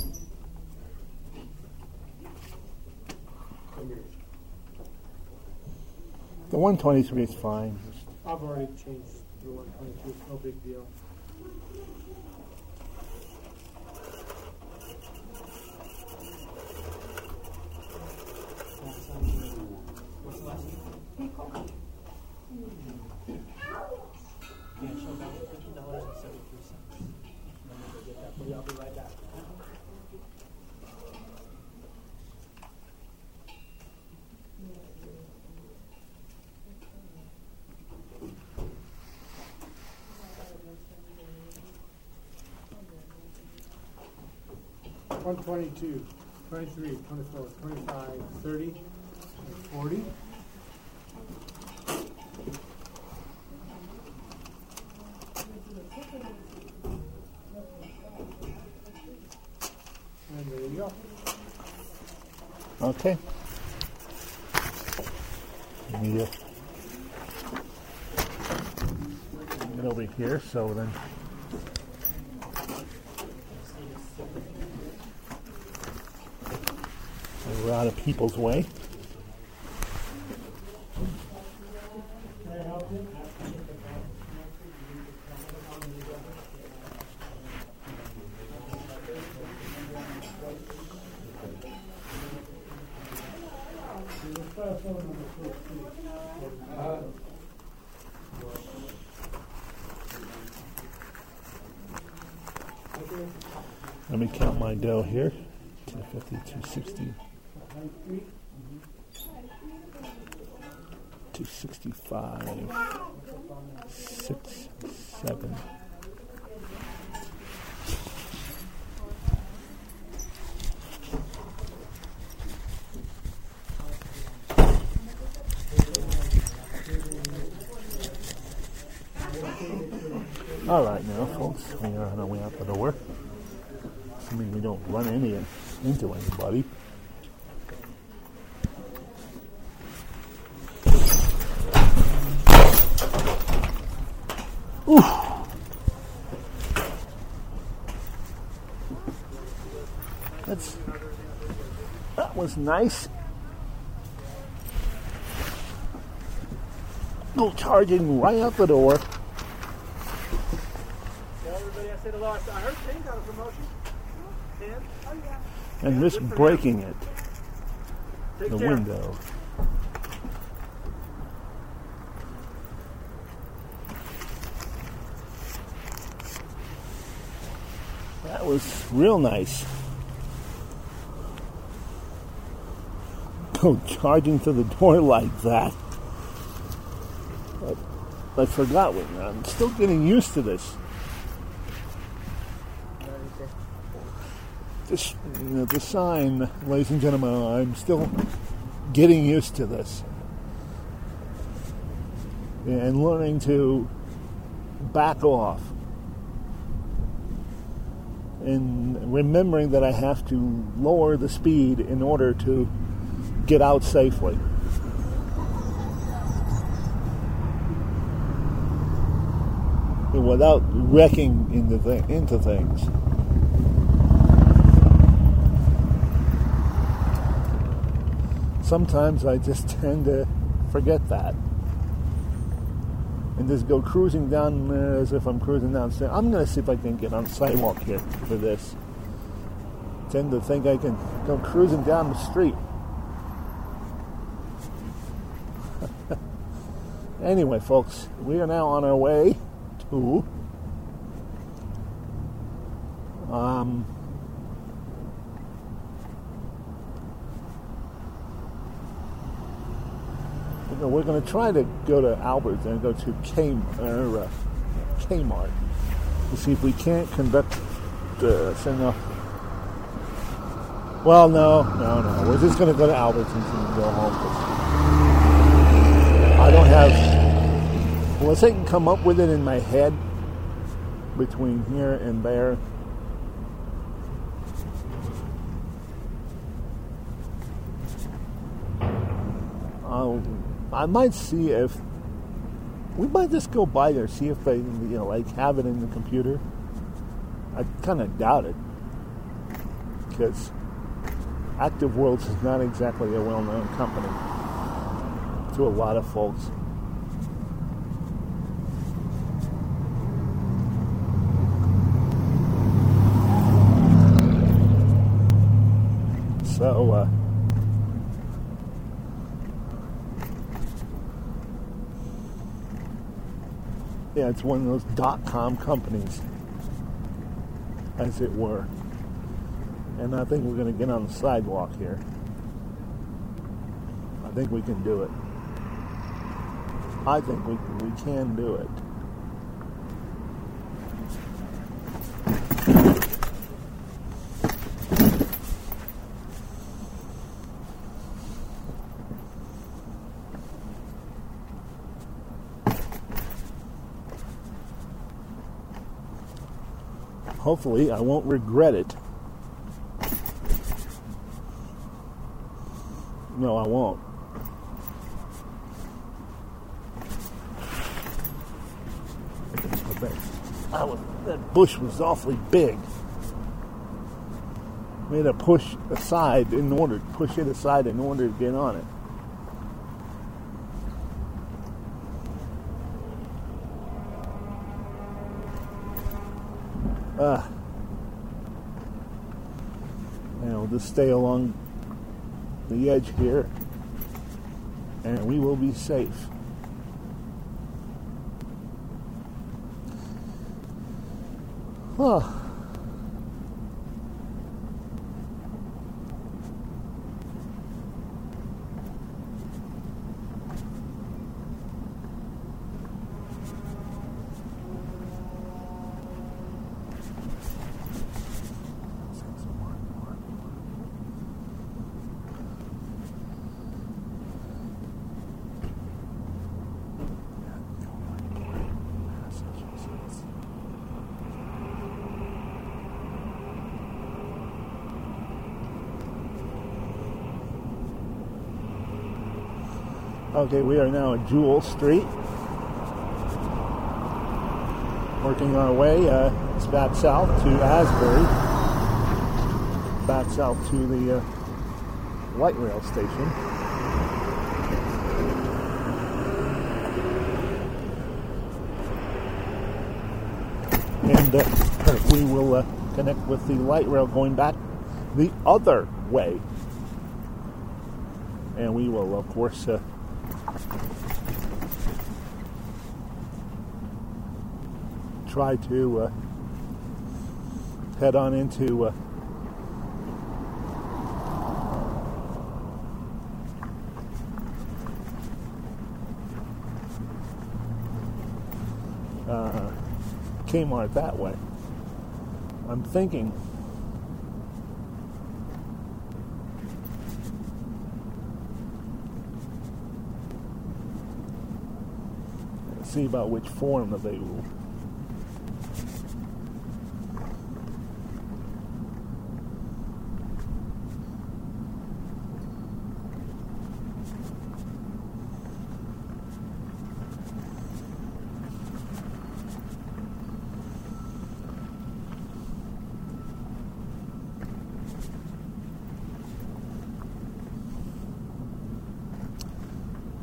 The one twenty-three is fine. I've already changed to one twenty-two, no big deal. What's the last name? Yeah, show back at fifty dollars and seventy-three cents. Let me go get that for you. I'll be right back. One twenty-two, twenty-three, twenty-four, twenty-five, thirty, forty. And there you go. Okay. Let me uh, get over here, so then we're out of people's way. Let me count my dough here. two fifty, two sixty, two sixty-five, six, seven. All right, now, folks, we are on our way out the door. Assuming we don't run any into anybody. Ooh. That's that was nice. Go charging right out the door. Tell everybody I said hello. I heard Ken got a promotion. Ken? Oh, yeah. And risk breaking it. Take The care. window. That was real nice. Go charging to the door like that. But I forgot what. I'm still getting used to this. This, you know, the sign, ladies and gentlemen, I'm still getting used to this. And learning to back off. And remembering that I have to lower the speed in order to get out safely. Without wrecking into, th- into things. Sometimes I just tend to forget that. And just go cruising down there as if I'm cruising downstairs. I'm going to see if I can get on the sidewalk here for this. Tend to think I can go cruising down the street. Anyway, folks, we are now on our way to um, we're going to try to go to Alberts and go to K, or, uh, Kmart to see if we can't conduct uh, send off. Well, no, no, no. We're just going to go to Albertsons and go home. I don't have... Unless I can come up with it in my head between here and there. I'll, I might see if... We might just go by there, see if they, you know, like, have it in the computer. I kind of doubt it. Because Active Worlds is not exactly a well-known company to a lot of folks. So, uh, yeah, it's one of those dot-com companies, as it were. And I think we're going to get on the sidewalk here. I think we can do it. I think we we can do it. Hopefully, I won't regret it. No, I won't. I bet that, was, that bush was awfully big. We had to push aside in order, push it aside in order to get on it. Ah. And we'll just stay along the edge here, and we will be safe. Huh. Okay, we are now at Jewel Street. Working our way, uh, it's back south to Asbury. Back south to the uh, light rail station. And uh, we will uh, connect with the light rail going back the other way. And we will, of course, uh, try to uh, head on into uh, uh, Kmart that way. I'm thinking see about which form available.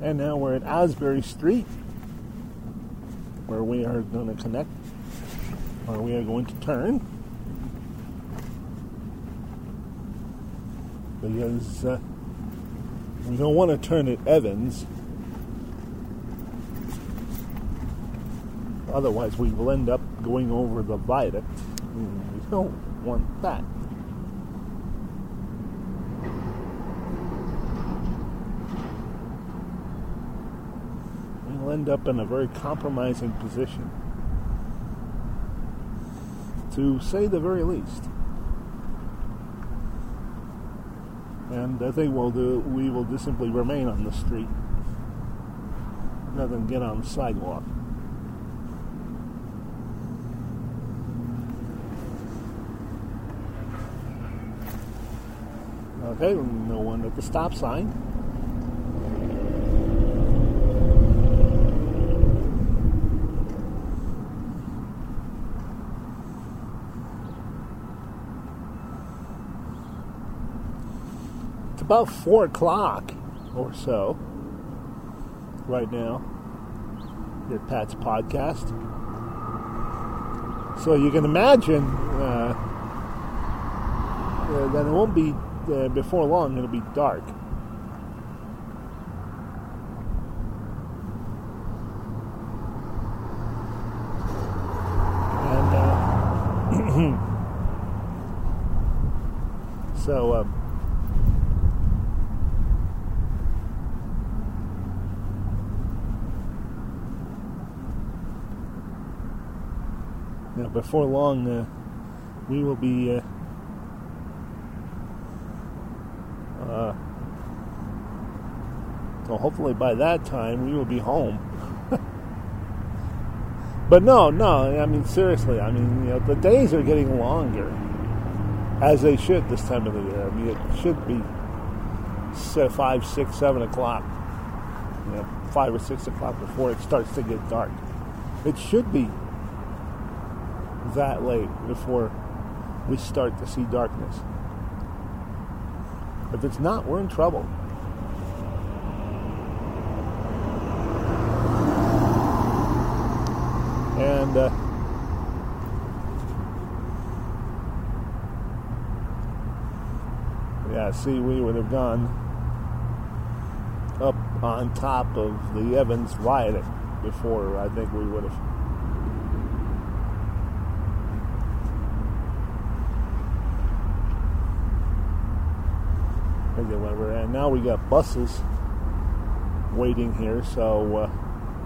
And now we're at Asbury Street, where we are going to connect, or we are going to turn. Because uh, we don't want to turn at Evans. Otherwise, we will end up going over the viaduct. And we don't want that. We'll end up in a very compromising position, to say the very least. And I think we'll do, we will just simply remain on the street rather than get on the sidewalk. Okay, no one at the stop sign. It's about four o'clock or so right now here at Pat's Podcast. So you can imagine uh, uh, that it won't be Uh, before long, it'll be dark. And uh, so, um, you know, before long, uh, we will be. Uh, Uh, so hopefully by that time we will be home. But no, no, I mean seriously, I mean, you know, the days are getting longer, as they should this time of the year. I mean, it should be five, six, seven o'clock, you know, five or six o'clock before it starts to get dark. It should be that late before we start to see darkness. If it's not, we're in trouble. And uh, yeah, see, we would have gone up on top of the Evans Viaduct before. I think we would have. Whatever. And now we got buses waiting here, so uh,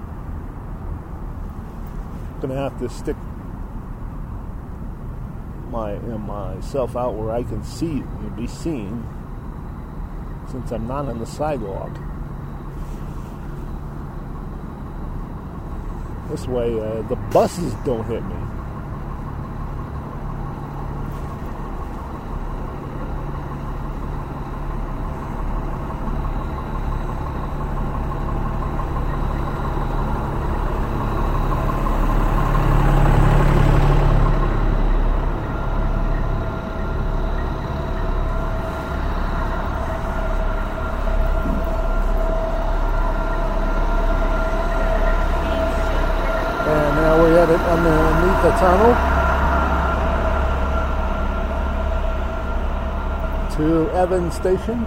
gonna have to stick my you know, myself out where I can see be seen, since I'm not on the sidewalk. This way, uh, the buses don't hit me. Underneath the tunnel to Evans Station.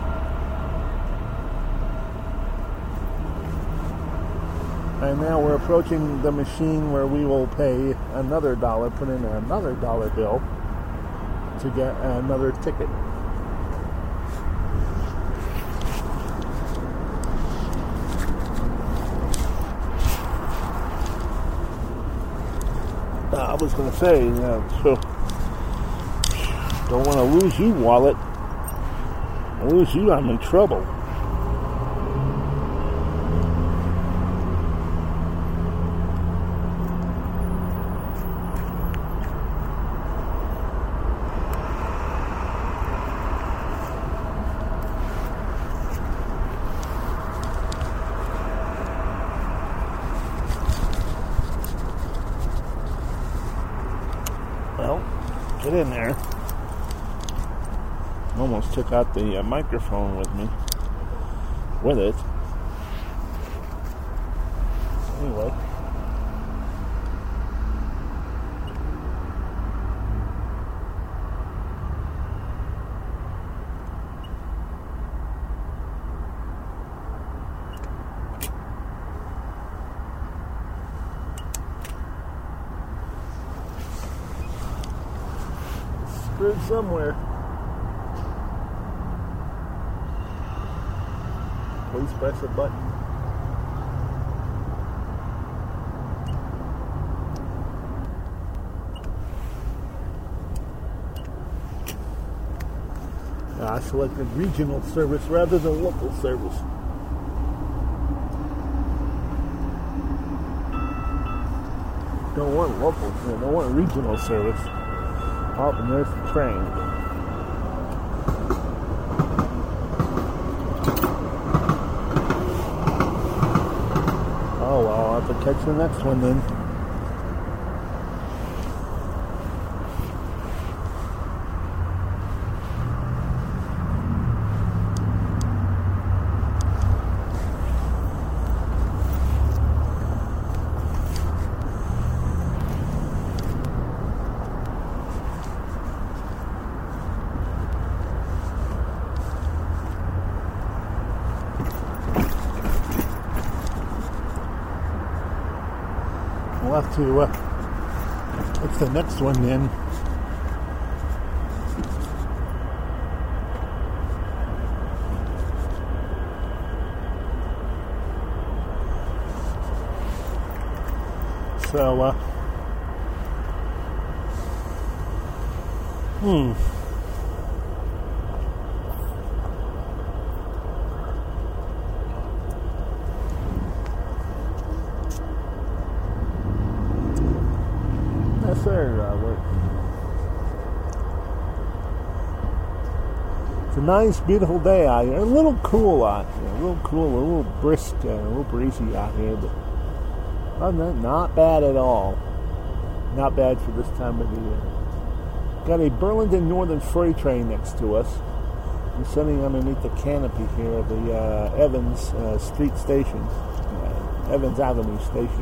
And now we're approaching the machine where we will pay another dollar, put in another dollar bill to get another ticket. I was going to say, you know, so don't want to lose you, wallet. I lose you, I'm in trouble. Get in there. Almost took out the uh, microphone with me, with it. Anyway. Screwed somewhere. Please press a button. I selected regional service rather than local service. Don't want local, I don't want regional service. Oh, and there's the train. Oh well, I'll have to catch the next one then. We'll have to, uh, what's the next one then? So, uh, hmm. Yes, sir. Uh, we're, it's a nice, beautiful day out here. A little cool out here. A little cool, a little brisk, uh, a little breezy out here. But other than that, not bad at all. Not bad for this time of the year. Got a Burlington Northern freight train next to us. I'm sitting underneath the canopy here of the uh, Evans uh, Street Station, uh, Evans Avenue Station.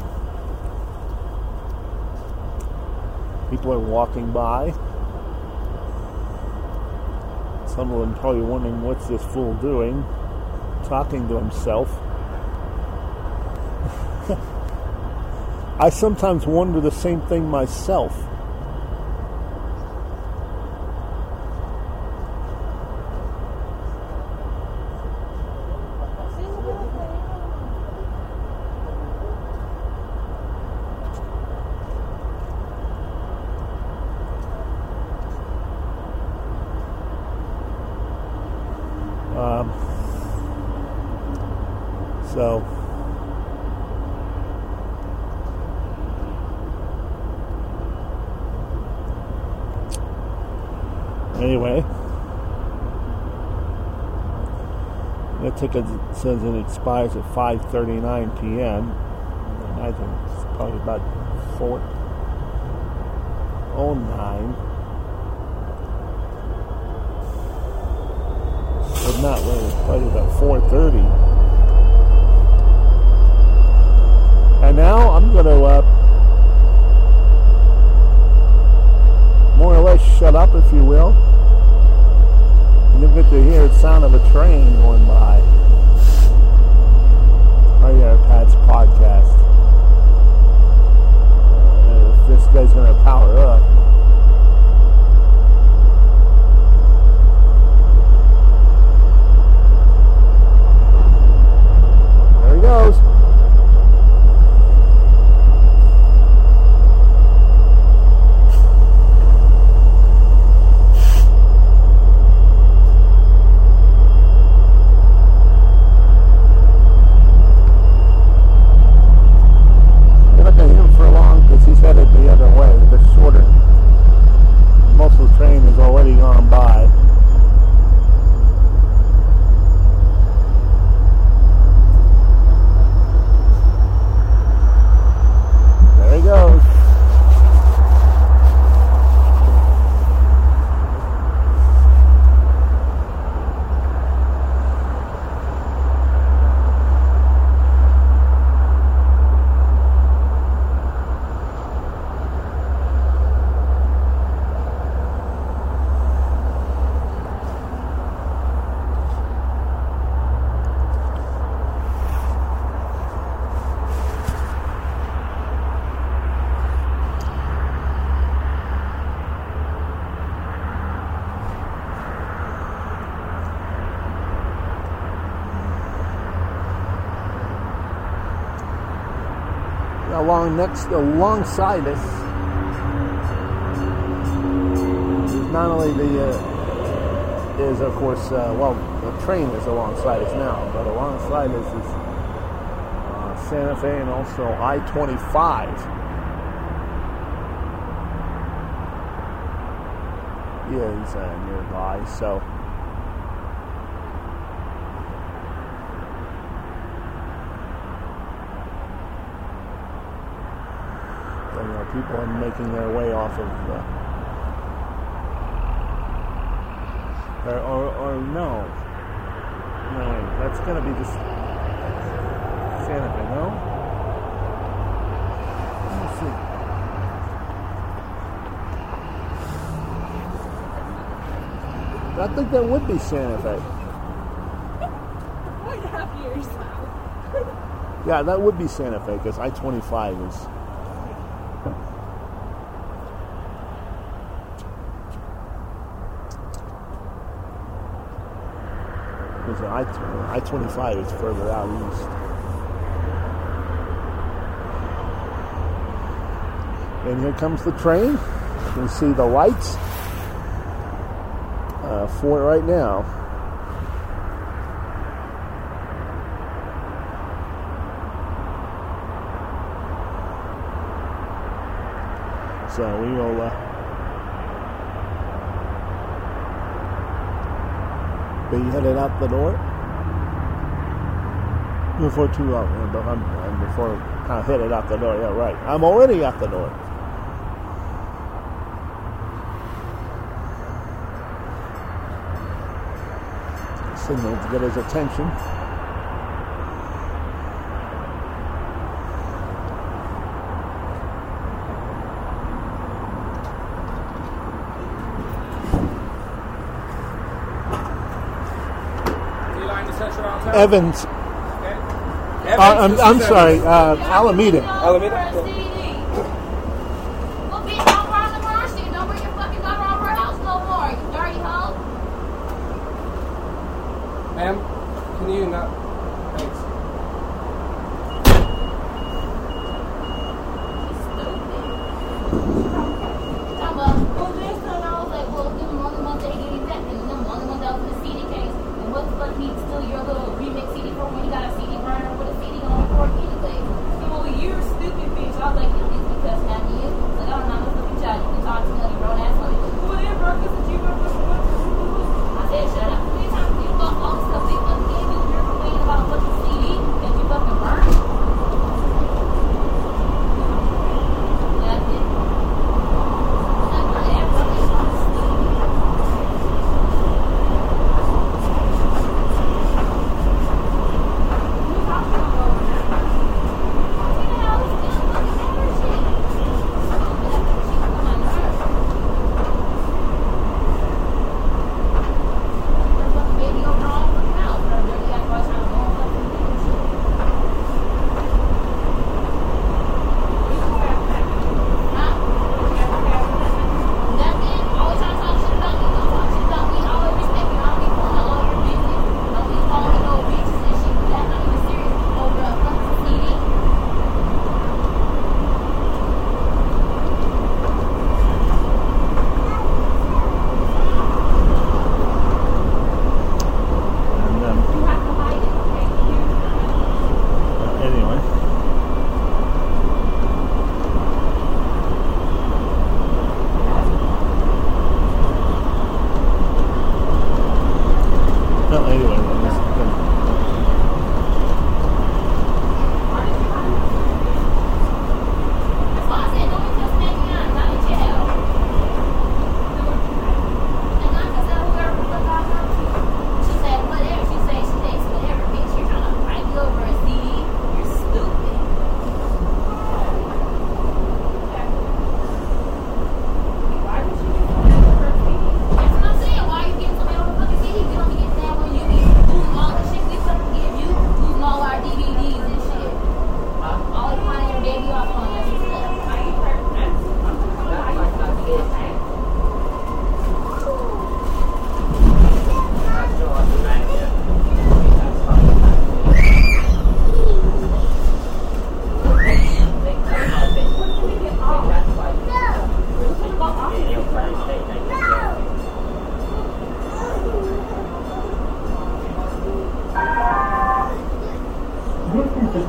People are walking by. Some of them probably wondering what's this fool doing, talking to himself. I sometimes wonder the same thing myself. Um, so, anyway, that ticket says it expires at five thirty-nine p.m. I imagine it's probably about four oh nine. But not really, it's probably about four thirty. And now I'm going to uh, more or less shut up, if you will. And you'll get to hear the sound of a train going by. Right here, Pat's podcast. Uh, if this guy's going to power up. There he goes. You're not going to hear him for long because he's headed the other way, the shorter along next, alongside us, is not only the uh, is of course uh, well the train is alongside us now, but alongside us is uh, Santa Fe and also I twenty-five is uh, nearby. So. You know, people are making their way off of, uh, or, or, or no, no, wait, that's going to be just Santa Fe, no? Let me see. I think that would be Santa Fe. Four and a half years. Yeah, that would be Santa Fe because I twenty-five is. I twenty-five is further out east. And here comes the train. You can see the lights uh, for it right now. So we will uh, be headed out the door. Before too long, I'm, before I headed out the door. Yeah, right. I'm already out the door. Signal to get his attention. Evans. Uh, I'm, I'm sorry, uh, Alameda. Alameda? Well, bitch, don't run the mercy. Don't bring your fucking daughter out of her house no more, you dirty hoe. Ma'am, can you not? Thanks. Talking about, well, this time I was like, well, give them only one day to get him that, and then the only one that was in the C D case. And what the fuck he steal your little remix C D from when he got a C D burner with a C D on the fork anyway? So, well, you're stupid, bitch. I was like,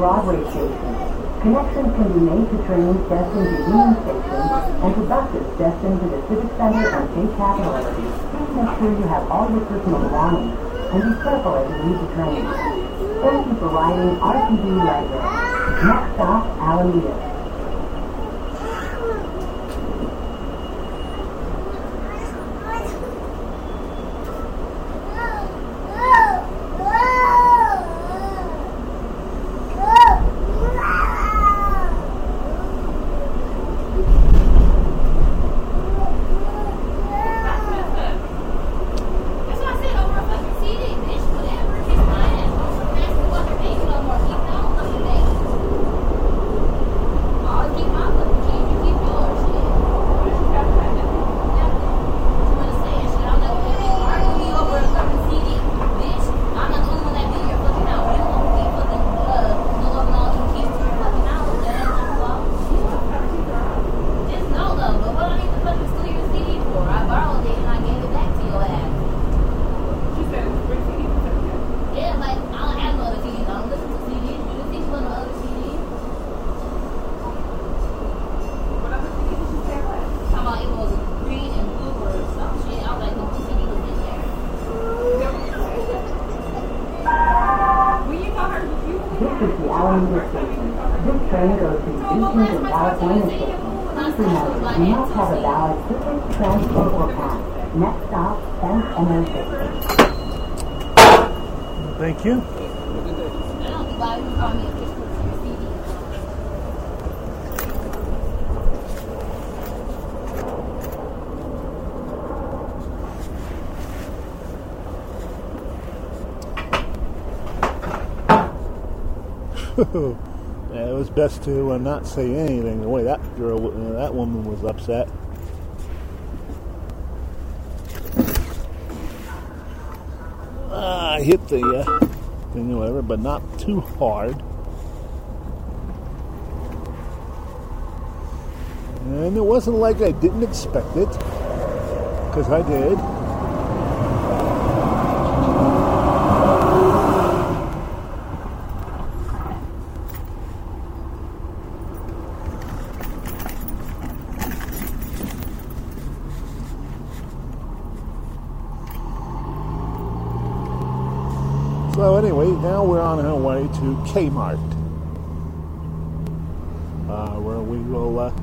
Broadway station. Connections can be made to trains destined to Union Station and to buses destined to the Civic Center and state capitol area. Please make sure you have all your personal belongings and be careful as you leave the train. Thank you for riding R T D Light Rail. Next stop, Alameda. Thank you. Yeah, it was best to uh, not say anything. The way that girl, uh, that woman was upset. I hit the uh, thing or whatever, but not too hard. And it wasn't like I didn't expect it, because I did. So anyway, now we're on our way to Kmart, uh, where we will, uh,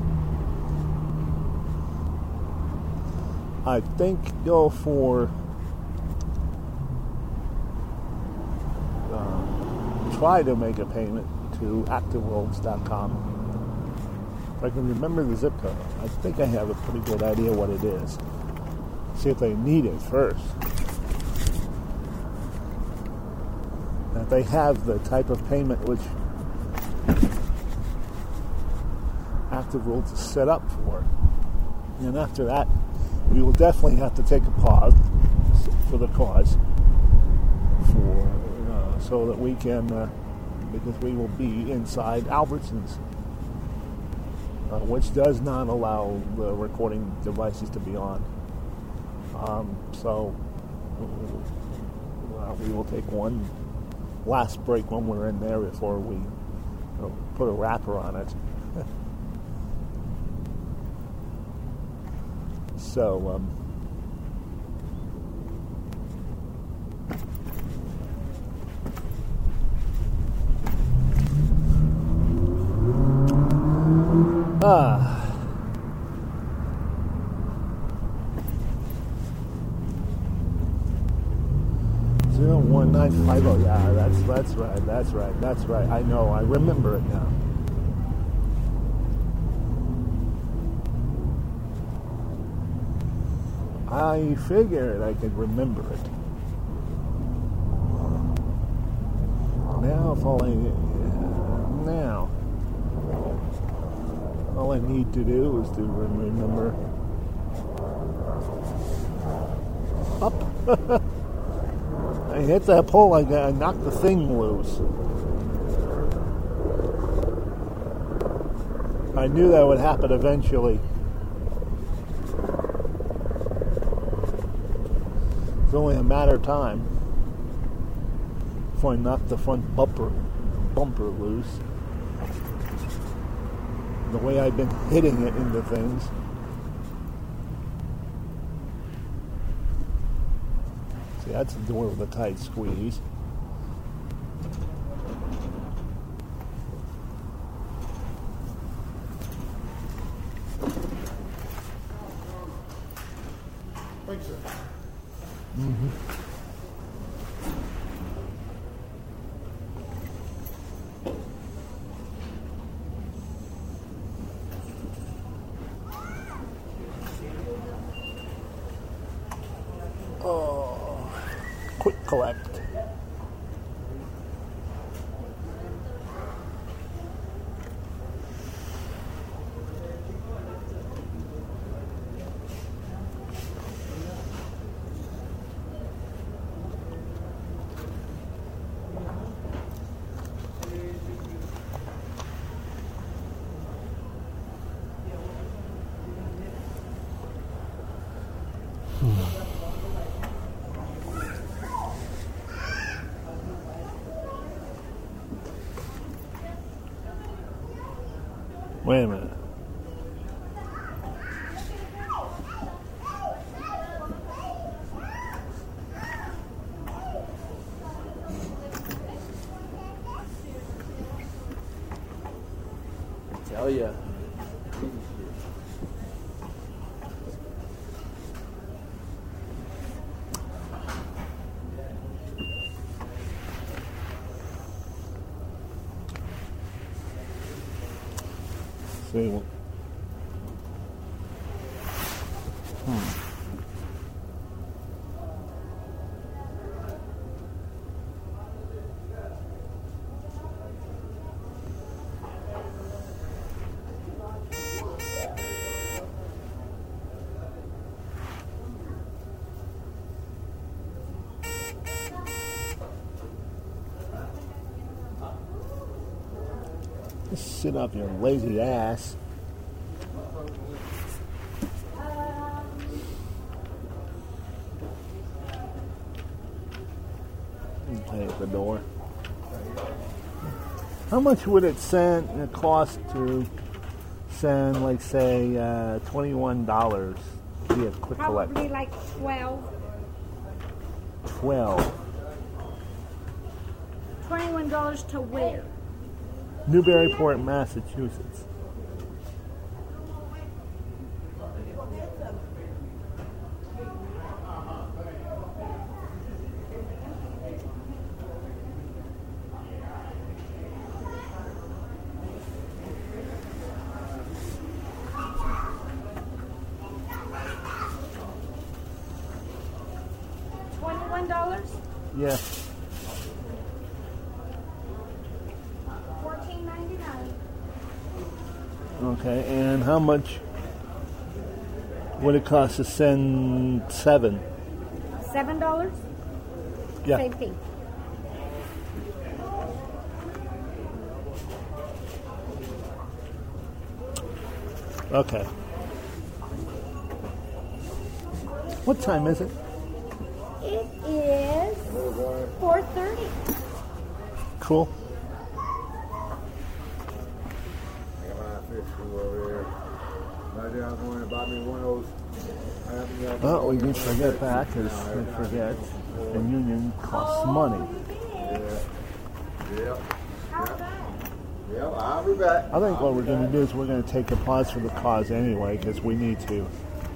I think, go for, uh, try to make a payment to active worlds dot com. If I can remember the zip code, I think I have a pretty good idea what it is. See if they need it first. That they have the type of payment which Active Worlds is set up for. And after that, we will definitely have to take a pause for the cause, for uh, so that we can, uh, because we will be inside Albertsons, uh, which does not allow the recording devices to be on. Um, so uh, we will take one last break when we're in there before we, you know, put a wrapper on it. So, um, ah. zero one nine five oh, yeah, that's that's right, that's right, that's right. I know, I remember it now. I figured I could remember it. Now, if all I uh, now, all I need to do is to remember up. I hit that pole, I, I knocked the thing loose. I knew that would happen eventually. It's only a matter of time before I knock the front bumper bumper loose. The way I've been hitting it into things. See, that's the door with a tight squeeze. Thanks, sir. Mm-hmm. Oh, quick collect. Wait a minute. I tell ya. See, well, hmm. Just sit up your lazy ass. Pay at the door. How much would it send? It cost to send, like, say, uh, twenty-one dollars via quick collect? Probably like twelve. Twelve. Twenty-one dollars to where? Newburyport, Massachusetts. Twenty-one dollars? Yeah. Fourteen ninety-nine. Okay, and how much would it cost to send seven? Seven dollars? Yeah. Same thing. Okay. What time is it? It is four thirty. Cool. I got my fish food over here. Right there, I was wondering about me one of those. I have to have Well, we can forget that because we forget the union costs money. Yeah. Yep. Yep, I'll be back. I think what we're going to do is we're going to take a pause for the cause anyway because we need to.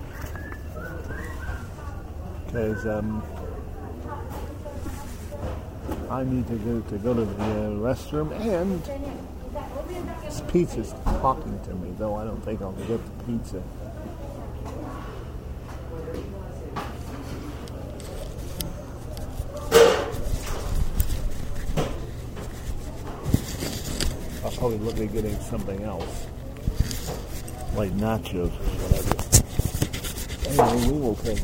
Because um, I need to go to go to the uh, restroom, and this pizza's talking to me, though I don't think I'll get the pizza. I'll probably look at getting something else, like nachos or whatever. Anyway, we will take.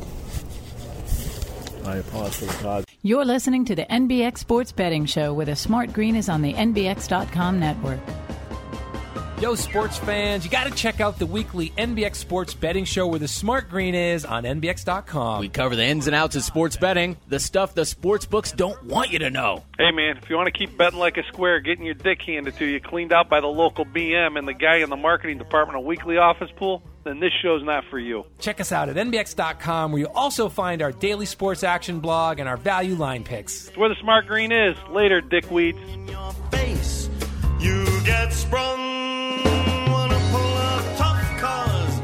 I pause for the cause. You're listening to the N B X Sports Betting Show, where the Smart Green is on the N B X dot com network. Yo, sports fans, you got to check out the weekly N B X Sports Betting Show where the smart green is on N B X dot com. We cover the ins and outs of sports betting, the stuff the sports books don't want you to know. Hey, man, if you want to keep betting like a square, getting your dick handed to you, cleaned out by the local B M and the guy in the marketing department of Weekly Office Pool, then this show's not for you. Check us out at N B X dot com where you'll also find our daily sports action blog and our value line picks. It's where the smart green is. Later, dickweeds. Face, you get sprung. Wanna pull up tough cars.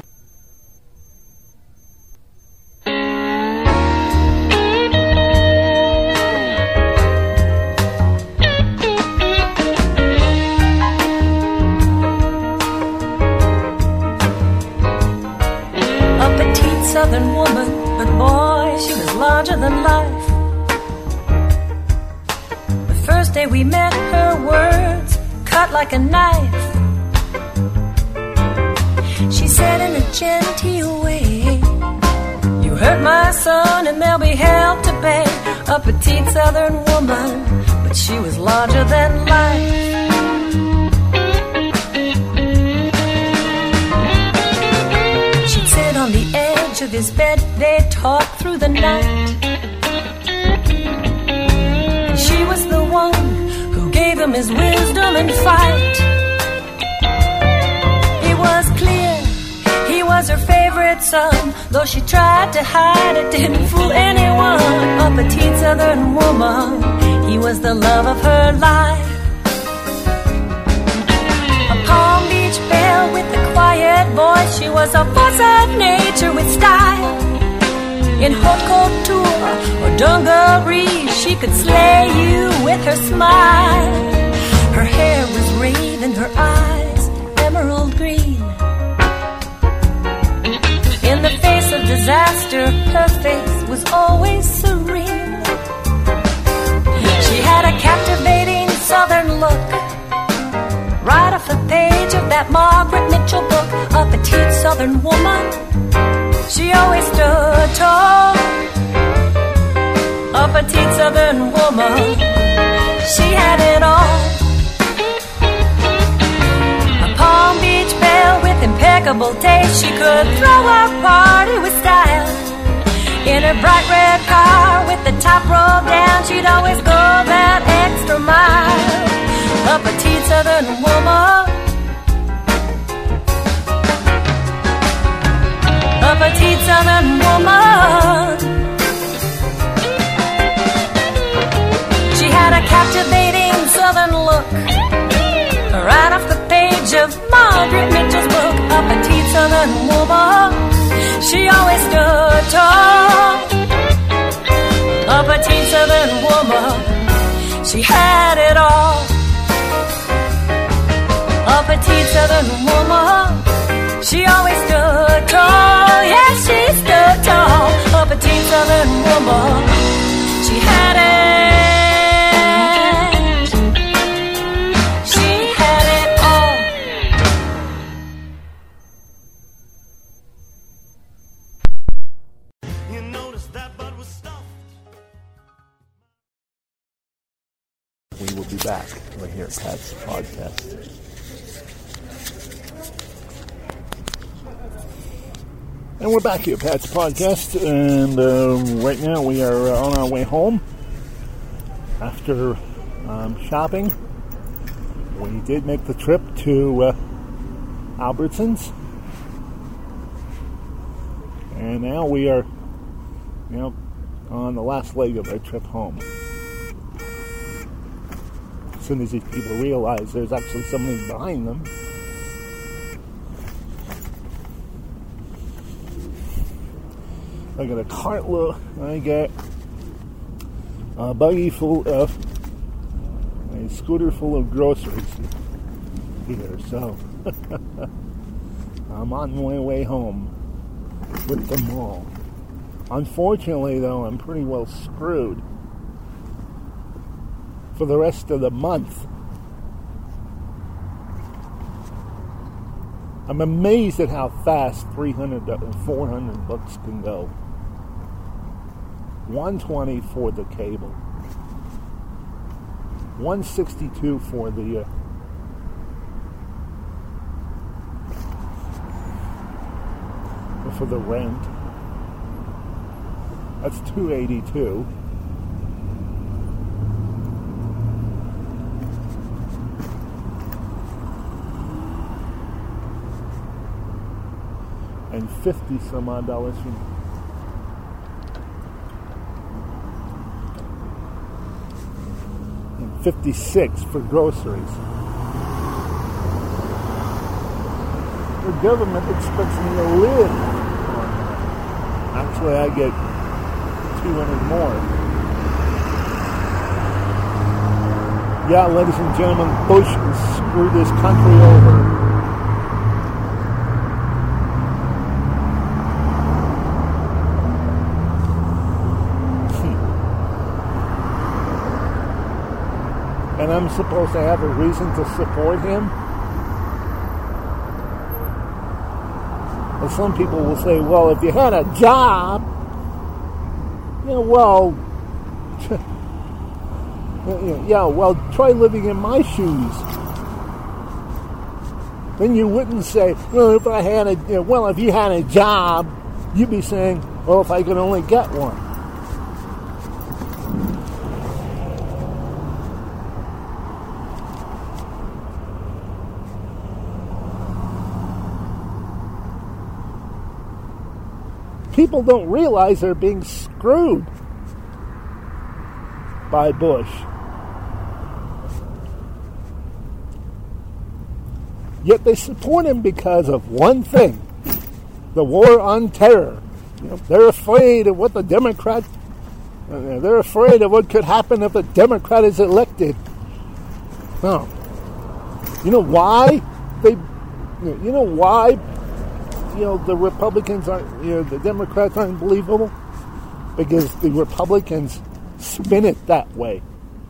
A petite southern woman, but boy, she was larger than life. The first day we met, her words cut like a knife. She said in a genteel way, you hurt my son and there'll be hell to pay. A petite southern woman, but she was larger than life. She'd sit on the edge of his bed, they'd talk through the night. And she was the one who gave him his wisdom and fight. It was clear he was her favorite son, though she tried to hide it, didn't fool anyone. A petite southern woman, he was the love of her life. A Palm Beach belle with a quiet voice, she was a force of nature with style. In haute couture or dungarees, she could slay you with her smile. Her hair was raven, her eyes emerald green. In the face of disaster, her face was always serene. She had a captivating southern look, right off the page of that Margaret Mitchell book. A petite southern woman, she always stood tall. A petite southern woman, she had it all. A Palm Beach belle with impeccable taste, she could throw a party with style. In her bright red car with the top rolled down, she'd always go that extra mile. A petite southern woman, a petite southern woman. She had a captivating southern look, right off the page of Margaret Mitchell's book. A petite southern woman, she always stood tall. A petite southern woman, she had it all. A petite southern woman, she always stood tall. Yes, she stood tall. A petite southern woman, she had it. She had it all. You noticed that butt was stuffed. We will be back right here at Pat's Podcast. And we're back here at Pat's Podcast, and uh, right now we are uh, on our way home after um, shopping. We did make the trip to uh, Albertsons, and now we are, you know, on the last leg of our trip home. As soon as these people realize there's actually somebody behind them, I got a cartload, I got a buggy full of, a scooter full of groceries here, so I'm on my way home with them all. Unfortunately, though, I'm pretty well screwed for the rest of the month. I'm amazed at how fast three hundred, four hundred bucks can go. one twenty for the cable, one sixty-two for the uh, for the rent. That's two eighty-two. And fifty some odd dollars for and fifty-six for groceries. The government expects me to live. Actually, I get two hundred more. Yeah, ladies and gentlemen, Bush screwed this country over. And I'm supposed to have a reason to support him? And some people will say, well, if you had a job, you know, well, yeah, well, try living in my shoes. Then you wouldn't say, well, if I had a, you know, well, if you had a job, you'd be saying, well, if I could only get one. People don't realize they're being screwed by Bush. Yet they support him because of one thing, the war on terror. You know, they're afraid of what the Democrat, uh, they're afraid of what could happen if the Democrat is elected. No. You know why? They, you know why? You know, the Republicans aren't, you know, the Democrats aren't believable? Because the Republicans spin it that way.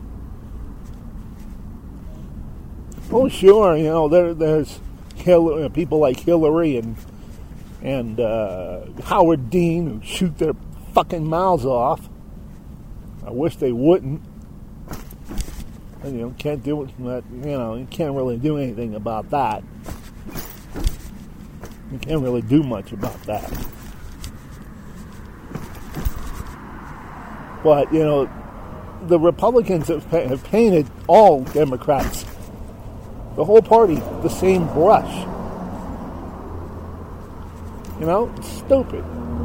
Oh, sure, you know, there, there's Hillary, people like Hillary and and uh, Howard Dean who shoot their fucking mouths off. I wish they wouldn't. And, you know, can't do it. You know, you can't really do anything about that. You can't really do much about that. But, you know, the Republicans have, have painted all Democrats, the whole party, the same brush. You know, it's stupid.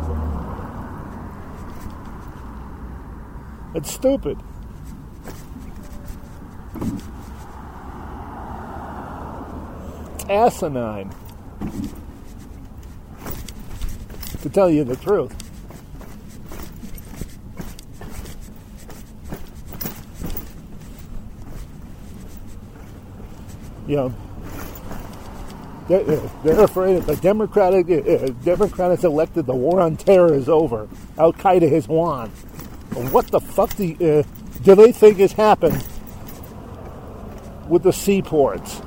It's stupid. It's asinine. To tell you the truth. You know, they're, they're afraid if the Democratic uh, Democrat is elected, the war on terror is over. Al Qaeda has won. Well, what the fuck do, uh, do they think has happened with the seaports?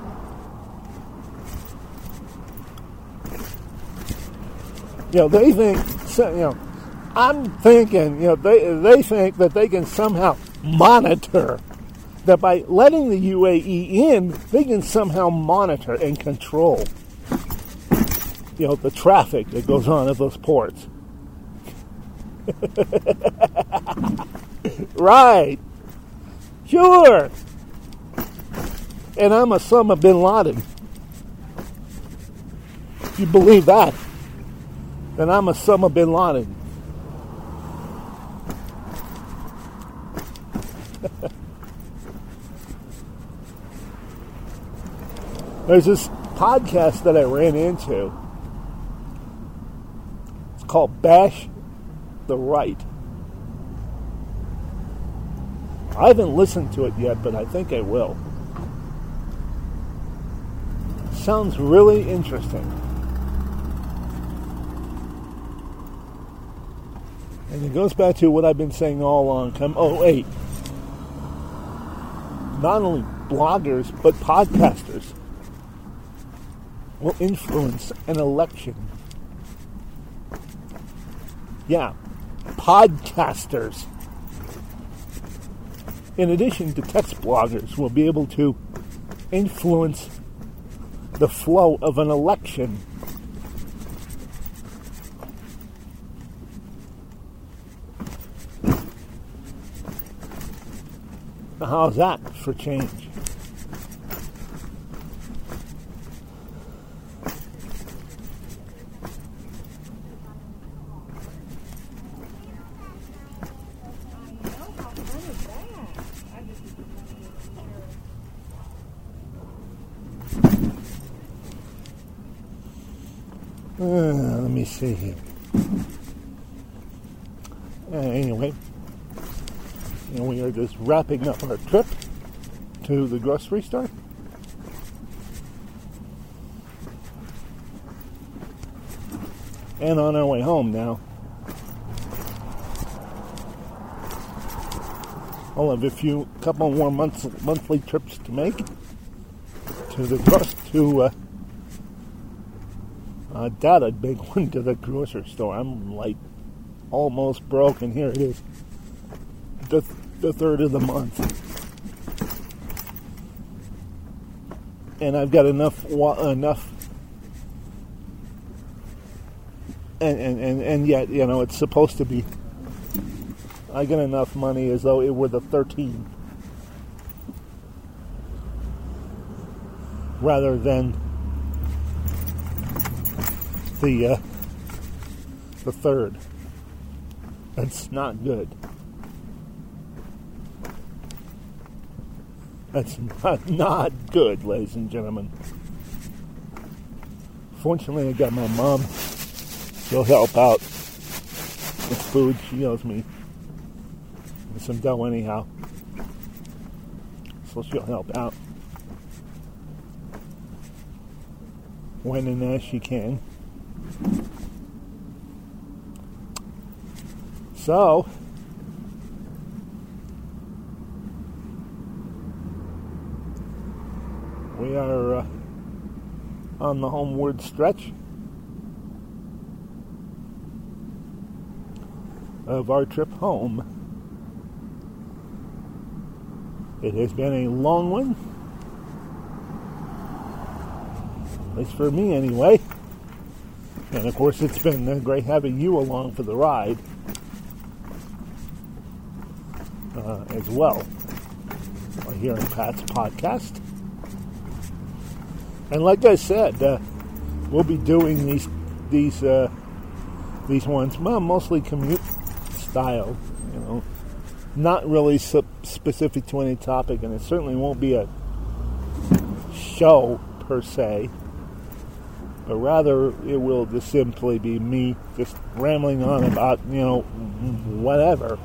You know, they think, you know, I'm thinking, you know, they they think that they can somehow monitor, that by letting the U A E in, they can somehow monitor and control, you know, the traffic that goes on at those ports. Right. Sure. And I'm Osama bin Laden. If you believe that, then I'm Osama bin Laden. There's this podcast that I ran into. It's called Bash the Right. I haven't listened to it yet, but I think I will. Sounds really interesting. And it goes back to what I've been saying all along. Come oh eight. Not only bloggers, but podcasters will influence an election. Yeah, podcasters, in addition to text bloggers, will be able to influence the flow of an election. How's that for change? Uh, let me see here. Uh, anyway, and we are just wrapping up our trip to the grocery store. And on our way home now. I'll have a few, couple more months, monthly trips to make to the grocery to. Uh, I doubt I'd make one to the grocery store. I'm like almost broke, and here it is, the the third of the month, and I've got enough enough, and and, and, and yet you know it's supposed to be. I get enough money as though it were the thirteenth, rather than the uh, the third. That's not good. That's not, not good, ladies and gentlemen. Fortunately, I got my mom. She'll help out with food. She owes me some dough anyhow, so she'll help out when and as she can. So, we are uh, on the homeward stretch of our trip home. It has been a long one, at least for me anyway. And of course, it's been uh, great having you along for the ride uh, as well, uh, here in Pat's podcast. And like I said, uh, we'll be doing these these uh, these ones, well, mostly commute style, you know, not really su- specific to any topic, and it certainly won't be a show per se. But rather, it will just simply be me just rambling on about, you know, whatever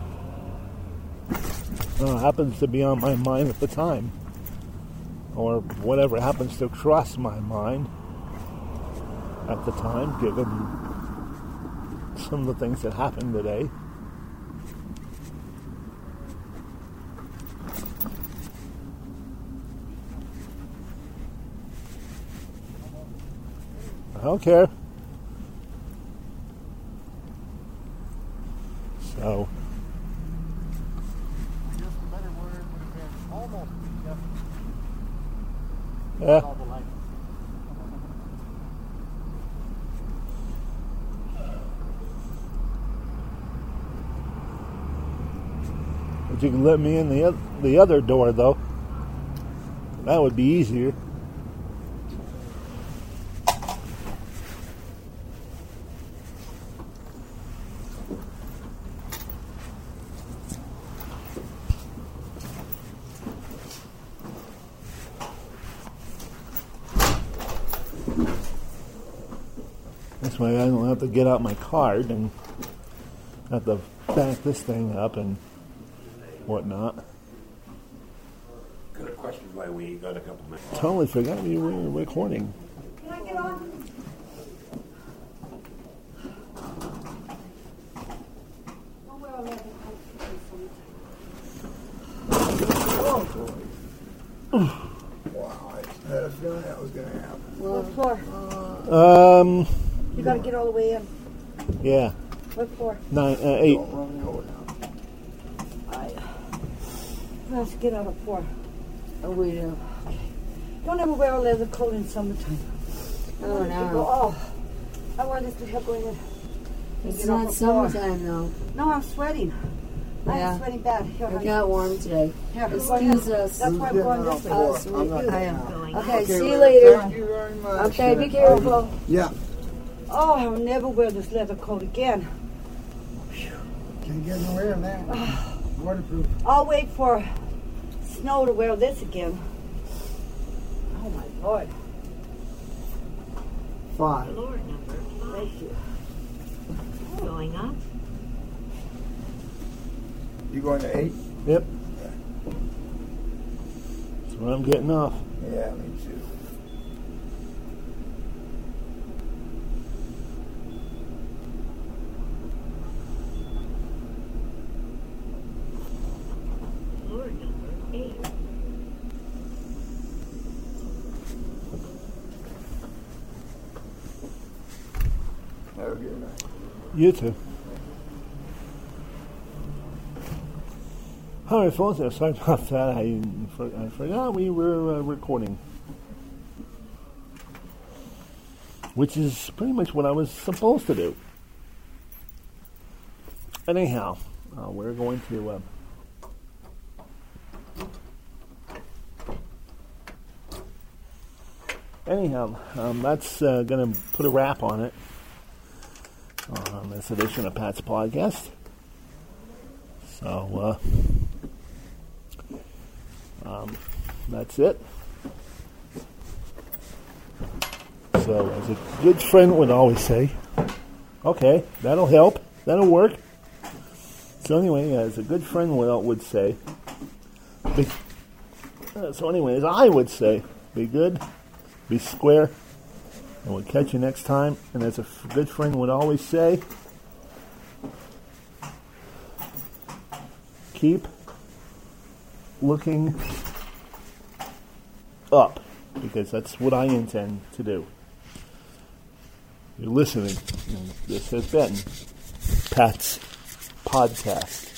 uh, happens to be on my mind at the time. Or whatever happens to cross my mind at the time, given some of the things that happened today. I don't care. So. Yeah. But you can let me in the other, the other door, though. That would be easier. This way I don't have to get out my card and have to back this thing up and whatnot. Got a question why we got a couple minutes. Totally forgot we were recording. Can I get on? Wow, I had a feeling that was going to happen. What floor? Um. You got to get all the way in. Yeah. What floor? Nine, uh, eight. Don't run me over now. I. Let's get on the floor. Oh, we do. Okay. Don't ever wear a leather coat in summertime. Oh, no. Go, oh, I want this to help going in. It's not summertime, though. No, I'm sweating. I Yeah. am sweating bad. Here, It honey. got warm today. Here, go Excuse ahead. us. That's why I'm going this way. Uh, sweet. I'm not I am. going. Okay, Okay, see you well, later. thank you very much. Okay, be careful. Yeah. Oh, I'll never wear this leather coat again. Can't get no air in that. Waterproof. I'll wait for snow to wear this again. Oh my Lord. Five. Floor number five. Thank you. Going up. You going to eight? Yep. That's where I'm getting off. Yeah, me too. Floor number eight. Have a good night. You too. All right, folks. Sorry about that. I, for, I forgot we were uh, recording, which is pretty much what I was supposed to do. Anyhow, uh, we're going to. Uh, anyhow, um, that's uh, going to put a wrap on it. On this edition of Pat's Podcast. So, uh, um, that's it. So, as a good friend would always say, okay, that'll help, that'll work. So anyway, as a good friend would, would say, be, uh, so anyway, as I would say, be good, be square, and we'll catch you next time. And as a f- good friend would always say, keep looking up, because that's what I intend to do. You're listening. This has been Pat's Podcast.